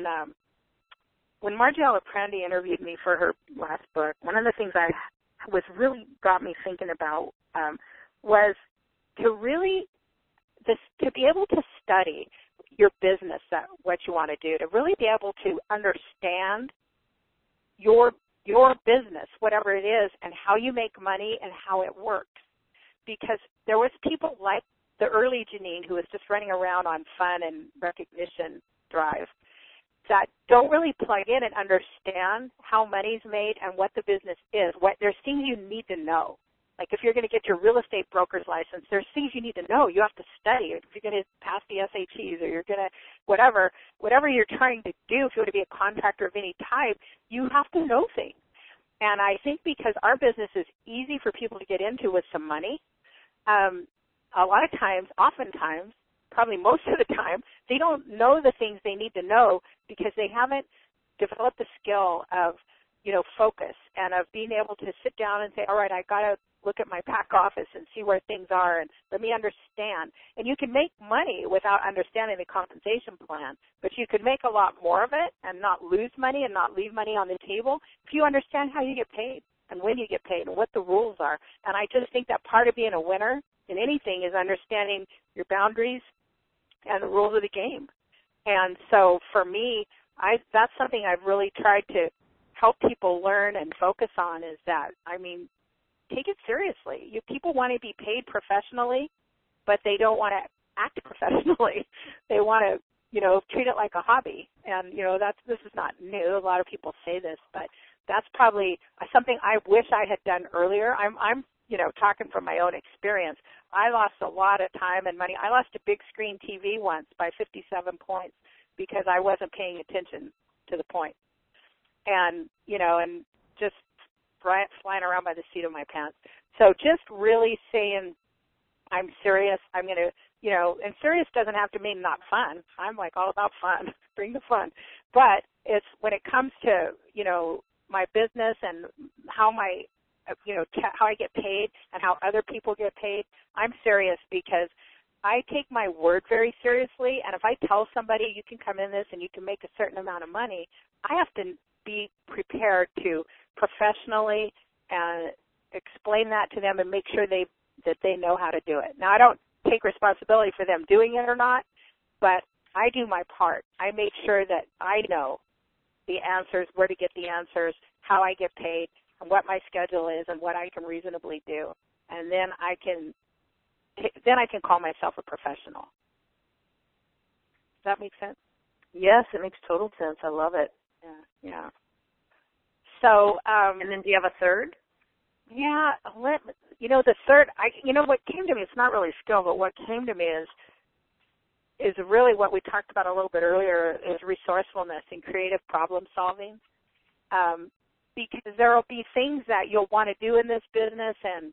D: Margie Aliprandi interviewed me for her last book, one of the things I was really got me thinking about was to really, to be able to study your business, what you want to do, to really be able to understand your business, whatever it is, and how you make money and how it works. Because there was people like the early Janine who was just running around on fun and recognition drive that don't really plug in and understand how money's made and what the business is. There's things you need to know. Like if you're going to get your real estate broker's license, there's things you need to know. You have to study. If you're going to pass the SATs or you're going to whatever you're trying to do, if you want to be a contractor of any type, you have to know things. And I think because our business is easy for people to get into with some money, a lot of times, oftentimes, probably most of the time, they don't know the things they need to know because they haven't developed the skill of, focus and of being able to sit down and say, all right, I got to look at my back office and see where things are and let me understand. And you can make money without understanding the compensation plan, but you could make a lot more of it and not lose money and not leave money on the table if you understand how you get paid and when you get paid and what the rules are. And I just think that part of being a winner in anything is understanding your boundaries and the rules of the game. And so for me, that's something I've really tried to help people learn and focus on is that, take it seriously. People want to be paid professionally, but they don't want to act professionally. They want to, treat it like a hobby. And, this is not new. A lot of people say this, but that's probably something I wish I had done earlier. I'm talking from my own experience. I lost a lot of time and money. I lost a big screen TV once by 57 points because I wasn't paying attention to the point. And, and just flying around by the seat of my pants. So just really saying, I'm serious. I'm going to, and serious doesn't have to mean not fun. I'm like all about fun. Bring the fun. But it's when it comes to, my business and how how I get paid and how other people get paid, I'm serious because I take my word very seriously. And if I tell somebody you can come in this and you can make a certain amount of money, I have to be prepared to professionally explain that to them and make sure that they know how to do it. Now, I don't take responsibility for them doing it or not, but I do my part. I make sure that I know the answers, where to get the answers, how I get paid, and what my schedule is and what I can reasonably do. And then I can call myself a professional. Does that make sense?
C: Yes, it makes total sense. I love it.
D: Yeah. So,
C: and then do you have a third?
D: Yeah, the third, what came to me, it's not really skill, but what came to me is really what we talked about a little bit earlier, is resourcefulness and creative problem solving. Because there will be things that you'll want to do in this business and,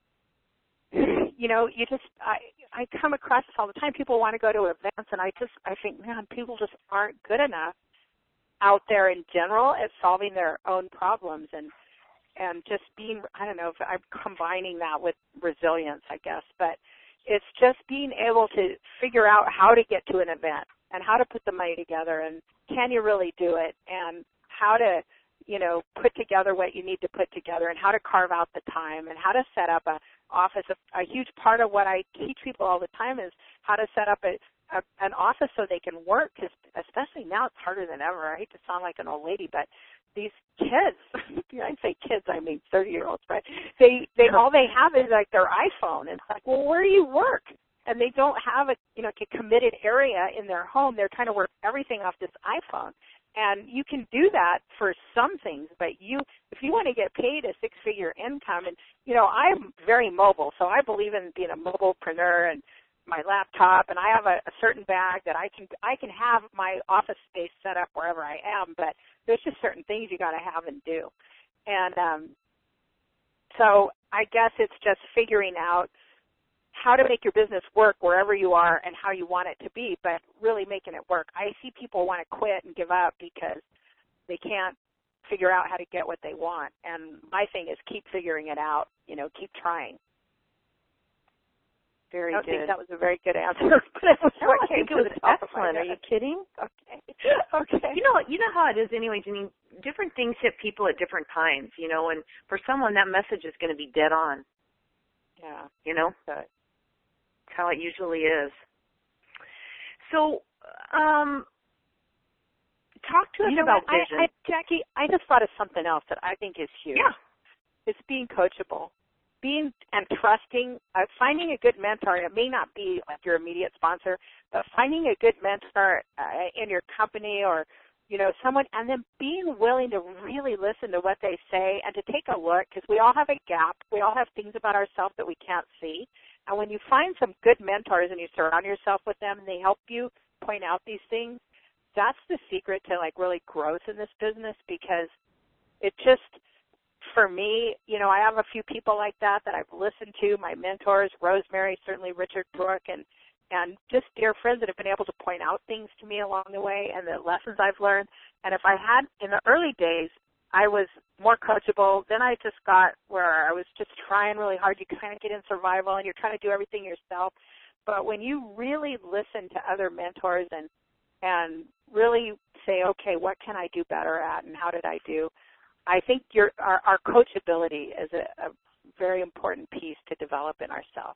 D: I come across this all the time. People want to go to events and I think, man, people just aren't good enough out there in general at solving their own problems and just being, I don't know if I'm combining that with resilience, I guess, but it's just being able to figure out how to get to an event and how to put the money together and can you really do it and how to, put together what you need to put together and how to carve out the time and how to set up an office. A huge part of what I teach people all the time is how to set up an office so they can work, because especially now it's harder than ever. I hate to sound like an old lady, but these kids, I say kids, I mean 30-year-olds, but they all they have is like their iPhone. And it's like, well, where do you work? And they don't have a committed area in their home. They're trying to work everything off this iPhone. And you can do that for some things, but if you want to get paid a six-figure income, and, I'm very mobile, so I believe in being a mobilepreneur and my laptop, and I have a certain bag that I can have my office space set up wherever I am, but there's just certain things you got to have and do. And so I guess it's just figuring out how to make your business work wherever you are and how you want it to be, but really making it work. I see people want to quit and give up because they can't figure out how to get what they want. And my thing is keep figuring it out, keep trying.
C: Very
D: I
C: good.
D: don't think that was a very good answer, but it was what came to the top of my
C: excellent. Are you kidding?
D: Okay.
C: You know how it is anyway, Janine. Different things hit people at different times, and for someone that message is going to be dead on.
D: Yeah.
C: That's how it usually is. So, talk to us about vision.
D: Jackie, I just thought of something else that I think is huge.
C: Yeah.
D: It's being coachable. Being and trusting, finding a good mentor. It may not be like your immediate sponsor, but finding a good mentor in your company or, someone, and then being willing to really listen to what they say and to take a look, because we all have a gap. We all have things about ourselves that we can't see. And when you find some good mentors and you surround yourself with them and they help you point out these things, that's the secret to like really growth in this business, because it just, for me, I have a few people like that I've listened to, my mentors, Rosemary, certainly Richard Brooke, and just dear friends that have been able to point out things to me along the way and the lessons I've learned. And if I had, in the early days, I was more coachable. Then I just got where I was just trying really hard. You kind of get in survival and you're trying to do everything yourself. But when you really listen to other mentors and really say, okay, what can I do better at and how did I do? I think our coachability is a very important piece to develop in ourselves.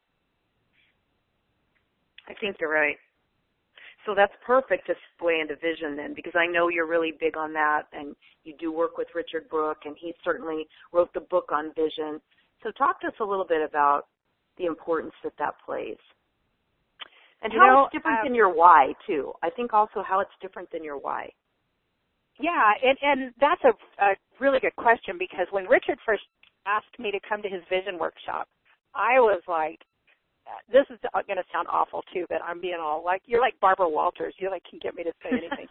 C: I think you're right. So that's perfect to segue into vision then, because I know you're really big on that, and you do work with Richard Brooke, and he certainly wrote the book on vision. So talk to us a little bit about the importance that plays. And how it's different than your why, too. I think also how it's different than your why.
D: Yeah, and that's a really good question, because when Richard first asked me to come to his vision workshop, I was like, this is going to sound awful too, but I'm being all like, you're like Barbara Walters. You can get me to say anything.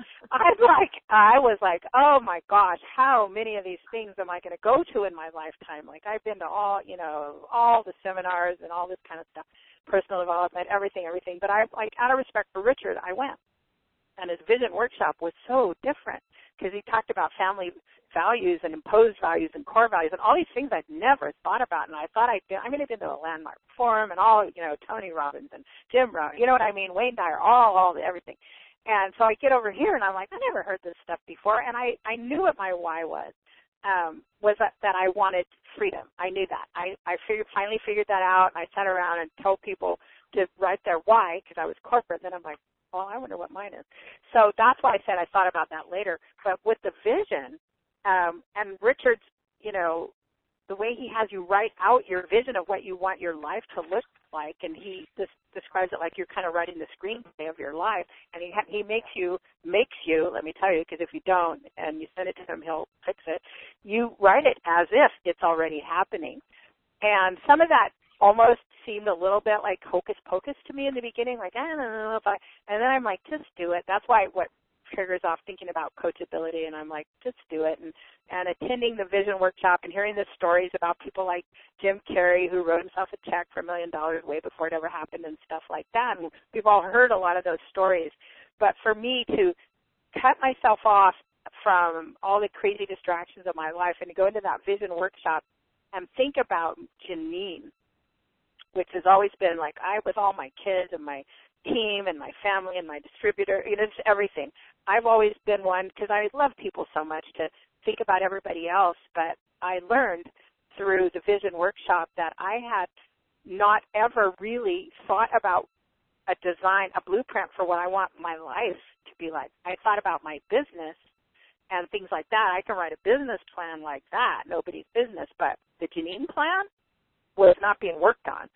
D: I was like, oh my gosh, how many of these things am I going to go to in my lifetime? Like I've been to all the seminars and all this kind of stuff, personal development, everything. But I out of respect for Richard, I went. And his vision workshop was so different because he talked about family values and imposed values and core values and all these things I'd never thought about. And I thought I'm going to be to a Landmark Forum and all, Tony Robbins and Jim Rohn, Wayne Dyer, everything. And so I get over here and I'm like, I never heard this stuff before. And I knew what my why was that I wanted freedom. I knew that. I finally figured that out. And I sat around and told people to write their why because I was corporate. And then I'm like, well, I wonder what mine is. So that's why I said I thought about that later. But with the vision, and Richard's, the way he has you write out your vision of what you want your life to look like, and he describes it like you're kind of writing the screenplay of your life, and he makes you, let me tell you, because if you don't and you send it to him, he'll fix it. You write it as if it's already happening. And some of that almost seemed a little bit like hocus pocus to me in the beginning, like, I don't know if and then I'm like, just do it. That's why what triggers off thinking about coachability, and I'm like, just do it. And attending the vision workshop and hearing the stories about people like Jim Carrey, who wrote himself a check for $1 million way before it ever happened and stuff like that. And we've all heard a lot of those stories. But for me to cut myself off from all the crazy distractions of my life and to go into that vision workshop and think about Janine, which has always been like, with all my kids and my team and my family and my distributor, just everything. I've always been one, because I love people so much, to think about everybody else, but I learned through the vision workshop that I had not ever really thought about a design, a blueprint for what I want my life to be like. I thought about my business and things like that. I can write a business plan like that, nobody's business, but the Janine plan was not being worked on.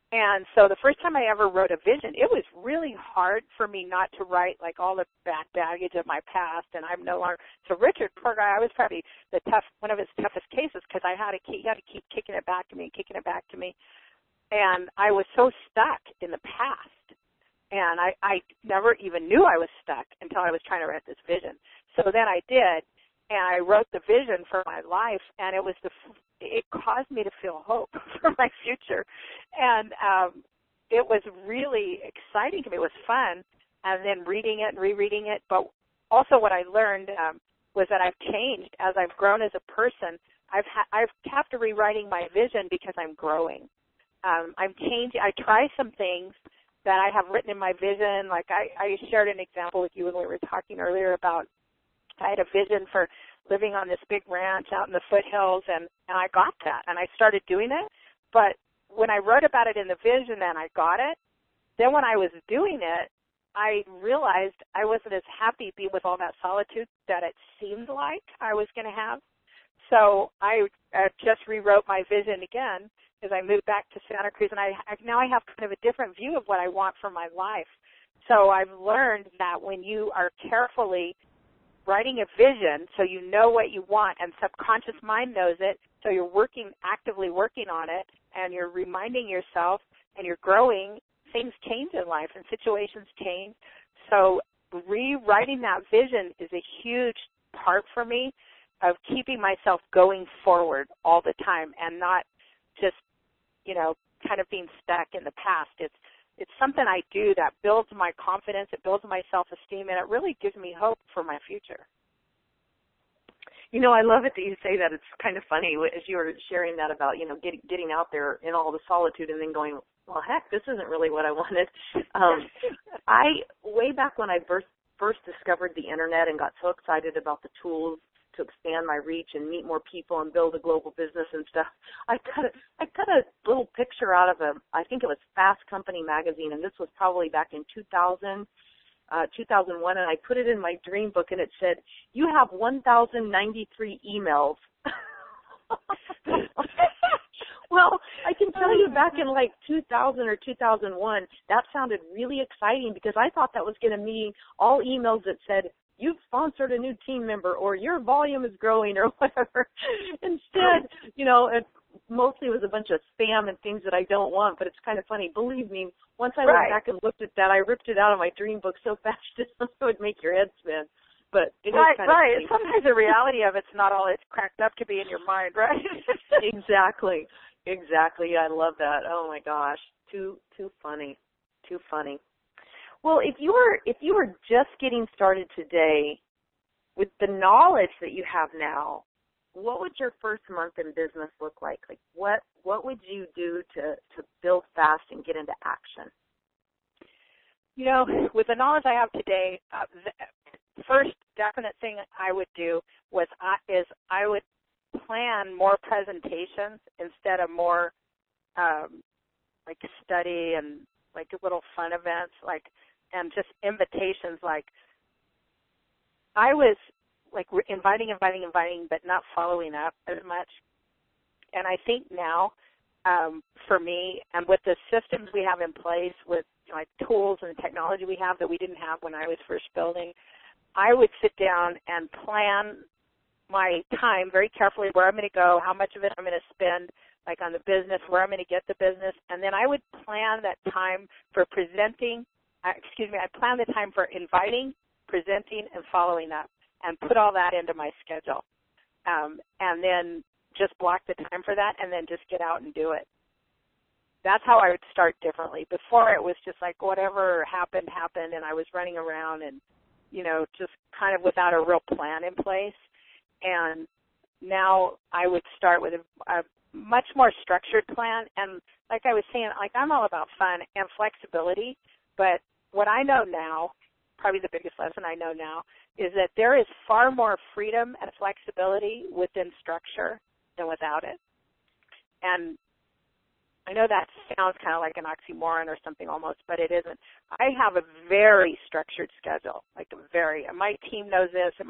D: And so the first time I ever wrote a vision, it was really hard for me not to write like all the bad baggage of my past. And I'm no longer, so Richard, poor guy, I was probably one of his toughest cases because he had to keep kicking it back to me. And I was so stuck in the past. And I never even knew I was stuck until I was trying to write this vision. So then I did, and I wrote the vision for my life, and it caused me to feel hope for my future. And it was really exciting to me. It was fun. And then reading it and rereading it. But also what I learned was that I've changed as I've grown as a person. I've kept rewriting my vision because I'm growing. I'm changing. I try some things that I have written in my vision. Like I shared an example with you when we were talking earlier about I had a vision for living on this big ranch out in the foothills, and I got that, and I started doing it. But when I wrote about it in the vision and I got it, then when I was doing it, I realized I wasn't as happy being with all that solitude that it seemed like I was going to have. So I just rewrote my vision again as I moved back to Santa Cruz, and now I have kind of a different view of what I want for my life. So I've learned that when you are carefully writing a vision so you know what you want and subconscious mind knows it, so you're actively working on it, and you're reminding yourself and you're growing, things change in life and situations change. So rewriting that vision is a huge part for me of keeping myself going forward all the time and not just, kind of being stuck in the past. It's something I do that builds my confidence, it builds my self-esteem, and it really gives me hope for my future.
C: I love it that you say that. It's kind of funny as you were sharing that about, getting out there in all the solitude and then going, well, heck, this isn't really what I wanted. Way back when I first discovered the Internet and got so excited about the tools to expand my reach and meet more people and build a global business and stuff, I cut a little picture out of I think it was Fast Company magazine, and this was probably back in 2001, and I put it in my dream book, and it said, you have 1,093 emails. Well, I can tell you back in like 2000 or 2001, that sounded really exciting because I thought that was going to mean all emails that said, you've sponsored a new team member or your volume is growing or whatever. Instead, it mostly was a bunch of spam and things that I don't want, but it's kind of funny. Believe me, once I went back and looked at that, I ripped it out of my dream book so fast it would make your head spin. But it was kind of funny.
D: Sometimes the reality of it's not all it's cracked up to be in your mind, right?
C: Exactly. I love that. Oh my gosh, too funny. Well, if you were just getting started today with the knowledge that you have now, what would your first month in business look like? Like what would you do to build fast and get into action?
D: With the knowledge I have today, the first definite thing I would do is I would plan more presentations instead of more like study and like little fun events and just invitations. Like I was like inviting, but not following up as much. And I think now, for me, and with the systems we have in place, with like tools and technology we have that we didn't have when I was first building, I would sit down and plan my time very carefully, where I'm going to go, how much of it I'm going to spend, like on the business, where I'm going to get the business, and then I would plan that time for I plan the time for inviting, presenting, and following up, and put all that into my schedule. And then just block the time for that, and then just get out and do it. That's how I would start differently. Before, it was just like whatever happened, and I was running around and, just kind of without a real plan in place. And now I would start with a much more structured plan. And like I was saying, like I'm all about fun and flexibility, but what I know now, probably the biggest lesson I know now, is that there is far more freedom and flexibility within structure than without it. And I know that sounds kind of like an oxymoron or something almost, but it isn't. I have a very structured schedule, my team knows this, and my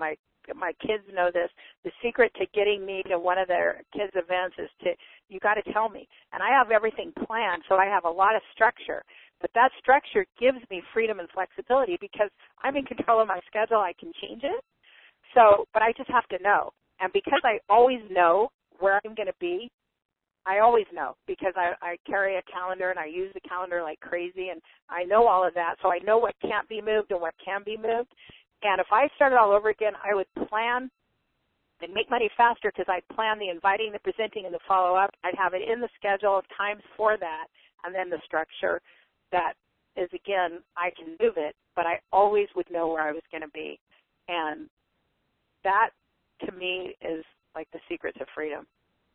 D: my kids know this. The secret to getting me to one of their kids' events is you got to tell me. And I have everything planned, so I have a lot of structure. But that structure gives me freedom and flexibility because I'm in control of my schedule. I can change it. So, but I just have to know. And because I always know where I'm going to be, I always know because I carry a calendar and I use the calendar like crazy, and I know all of that. So I know what can't be moved and what can be moved. And if I started all over again, I would plan and make money faster because I'd plan the inviting, the presenting, and the follow-up. I'd have it in the schedule of times for that, and then the structure that is, again, I can move it, but I always would know where I was going to be. And that, to me, is like the secret to freedom.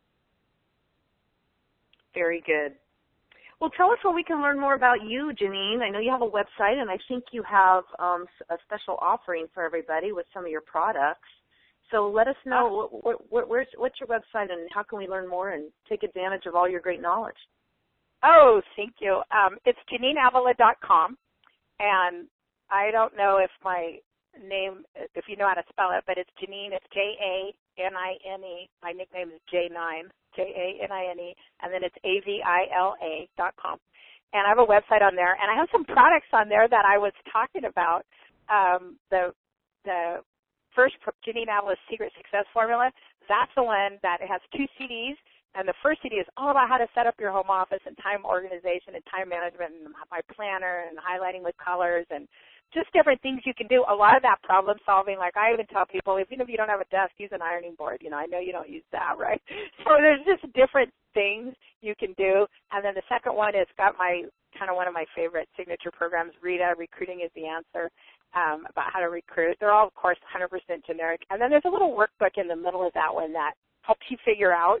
C: Very good. Well, tell us where we can learn more about you, Janine. I know you have a website, and I think you have a special offering for everybody with some of your products. So let us know what's your website and how can we learn more and take advantage of all your great knowledge.
D: Oh, thank you. It's JanineAvila.com, and I don't know if my name, if you know how to spell it, but it's Janine. It's Janine. My nickname is J9, Janine, and then it's Avila.com. And I have a website on there, and I have some products on there that I was talking about. The first, Janine Avila's Secret Success Formula, that's the one that has 2 CDs. And the first CD is all about how to set up your home office and time organization and time management and my planner and highlighting with colors and just different things you can do. A lot of that problem solving, like I even tell people, even if you don't have a desk, use an ironing board. You know, I know you don't use that, right? So there's just different things you can do. And then the second one is got my kind of one of my favorite signature programs, Rita, Recruiting is the Answer, about how to recruit. They're all, of course, 100% generic. And then there's a little workbook in the middle of that one that helps you figure out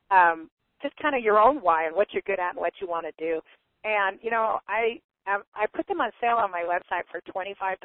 D: just kind of your own why and what you're good at and what you want to do. And, you know, I put them on sale on my website for $25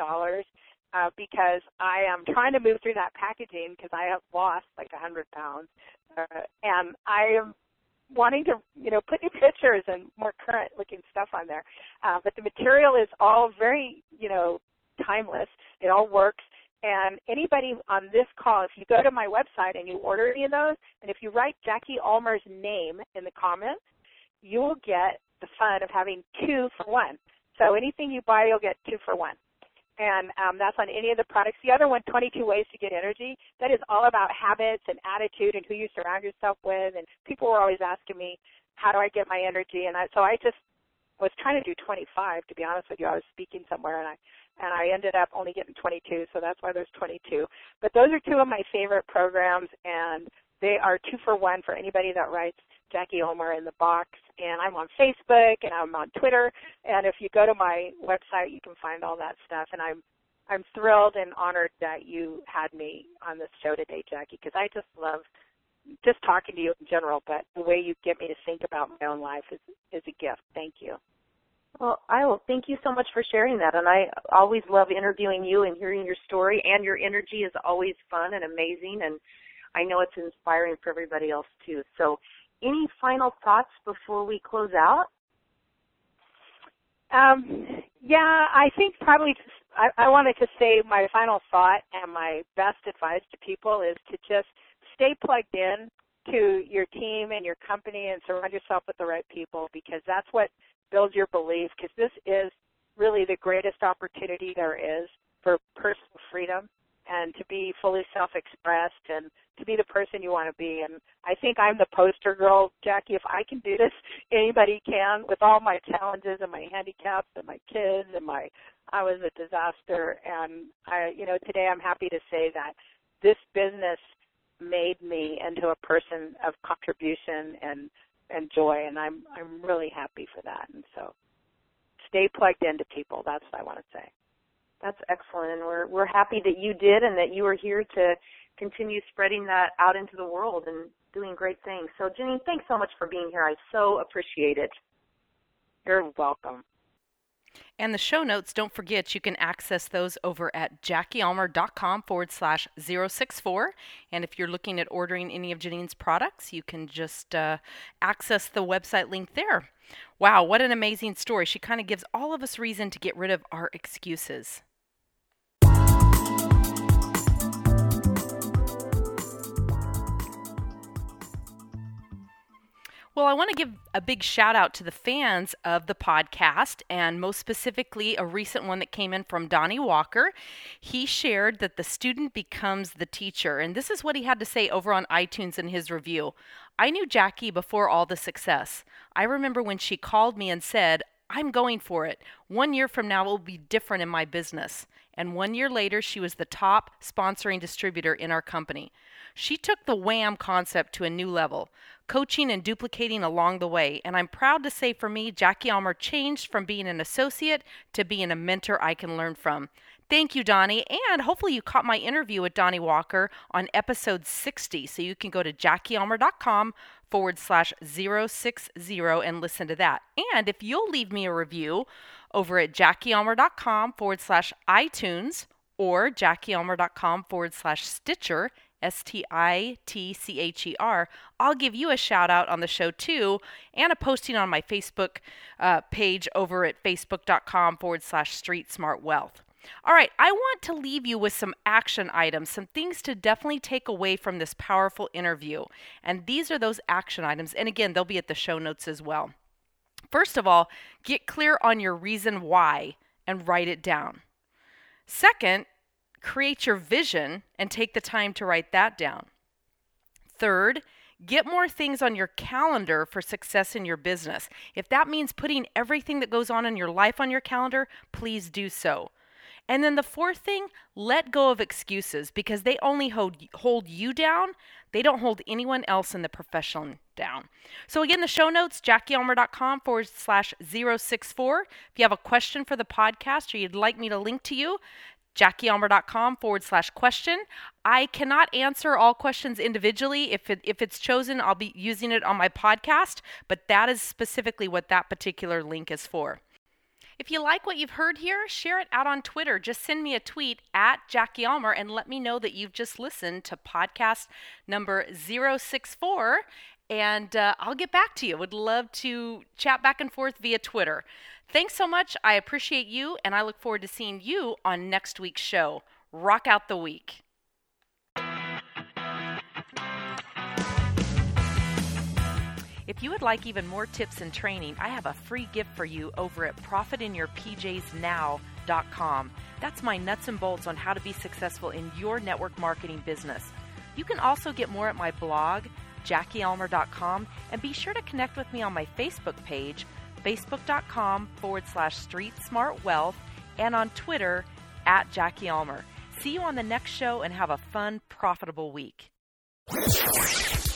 D: because I am trying to move through that packaging because I have lost like 100 pounds. And I am wanting to, you know, put new pictures and more current looking stuff on there. But the material is all very, you know, timeless. It all works. And anybody on this call, if you go to my website and you order any of those, and if you write Jackie Ulmer's name in the comments, you will get the fun of having 2 for 1. So anything you buy, you'll get 2 for 1. And that's on any of the products. The other one, 22 Ways to Get Energy, that is all about habits and attitude and who you surround yourself with. And people were always asking me, how do I get my energy? And so I just was trying to do 25, to be honest with you. I was speaking somewhere, and I ended up only getting 22, so that's why there's 22. But those are 2 of my favorite programs, and they are 2 for 1 for anybody that writes Jackie Ulmer in the box. And I'm on Facebook, and I'm on Twitter. And if you go to my website, you can find all that stuff. And I'm thrilled and honored that you had me on this show today, Jackie, because I just love just talking to you in general, but the way you get me to think about my own life is a gift. Thank you.
C: Well, I will thank you so much for sharing that, and I always love interviewing you and hearing your story, and your energy is always fun and amazing, and I know it's inspiring for everybody else too. So any final thoughts before we close out?
D: Yeah, I think probably just, I wanted to say my final thought and my best advice to people is to just stay plugged in to your team and your company and surround yourself with the right people, because that's what builds your belief, because this is really the greatest opportunity there is for personal freedom and to be fully self-expressed and to be the person you want to be. And I think I'm the poster girl, Jackie. If I can do this, anybody can, with all my challenges and my handicaps and my kids and I was a disaster. And today I'm happy to say that this business made me into a person of contribution and joy, and I'm really happy for that. And so stay plugged into people. That's what I want to say.
C: That's excellent, and we're happy that you did and that you are here to continue spreading that out into the world and doing great things. So, Janine, thanks so much for being here. I so appreciate it.
D: You're welcome.
A: And the show notes, don't forget, you can access those over at JackieUlmer.com/064. And if you're looking at ordering any of Janine's products, you can just access the website link there. Wow, what an amazing story. She kind of gives all of us reason to get rid of our excuses. Well, I want to give a big shout out to the fans of the podcast, and most specifically a recent one that came in from Donnie Walker. He shared that the student becomes the teacher, and this is what he had to say over on iTunes in his review. I knew Jackie before all the success. I remember when she called me and said, I'm going for it. 1 year from now, it will be different in my business. And 1 year later, she was the top sponsoring distributor in our company. She took the WHAM concept to a new level, coaching and duplicating along the way. And I'm proud to say for me, Jackie Almer changed from being an associate to being a mentor I can learn from. Thank you, Donnie. And hopefully you caught my interview with Donnie Walker on episode 60. So you can go to JackieAlmer.com/060 and listen to that. And if you'll leave me a review over at JackieAlmer.com/iTunes or JackieAlmer.com/Stitcher, STITCHER, I'll give you a shout out on the show too, and a posting on my Facebook page over at facebook.com/StreetSmartWealth. All right, I want to leave you with some action items, some things to definitely take away from this powerful interview. And these are those action items. And again, they'll be at the show notes as well. First of all, get clear on your reason why and write it down. Second, create your vision and take the time to write that down. Third, get more things on your calendar for success in your business. If that means putting everything that goes on in your life on your calendar, please do so. And then the fourth thing, let go of excuses because they only hold you down. They don't hold anyone else in the profession down. So again, the show notes, JackieAlmer.com/064. If you have a question for the podcast or you'd like me to link to you, JackieAlmer.com/question. I cannot answer all questions individually. If it's chosen, I'll be using it on my podcast, but that is specifically what that particular link is for. If you like what you've heard here, share it out on Twitter. Just send me a tweet at Jackie Almer and let me know that you've just listened to podcast number 064, and I'll get back to you. Would love to chat back and forth via Twitter. Thanks so much. I appreciate you, and I look forward to seeing you on next week's show. Rock out the week. If you would like even more tips and training, I have a free gift for you over at profitinyourpjsnow.com. That's my nuts and bolts on how to be successful in your network marketing business. You can also get more at my blog, JackieAlmer.com, and be sure to connect with me on my Facebook page, facebook.com/StreetSmartWealth, and on Twitter at Jackie Almer. See you on the next show and have a fun, profitable week.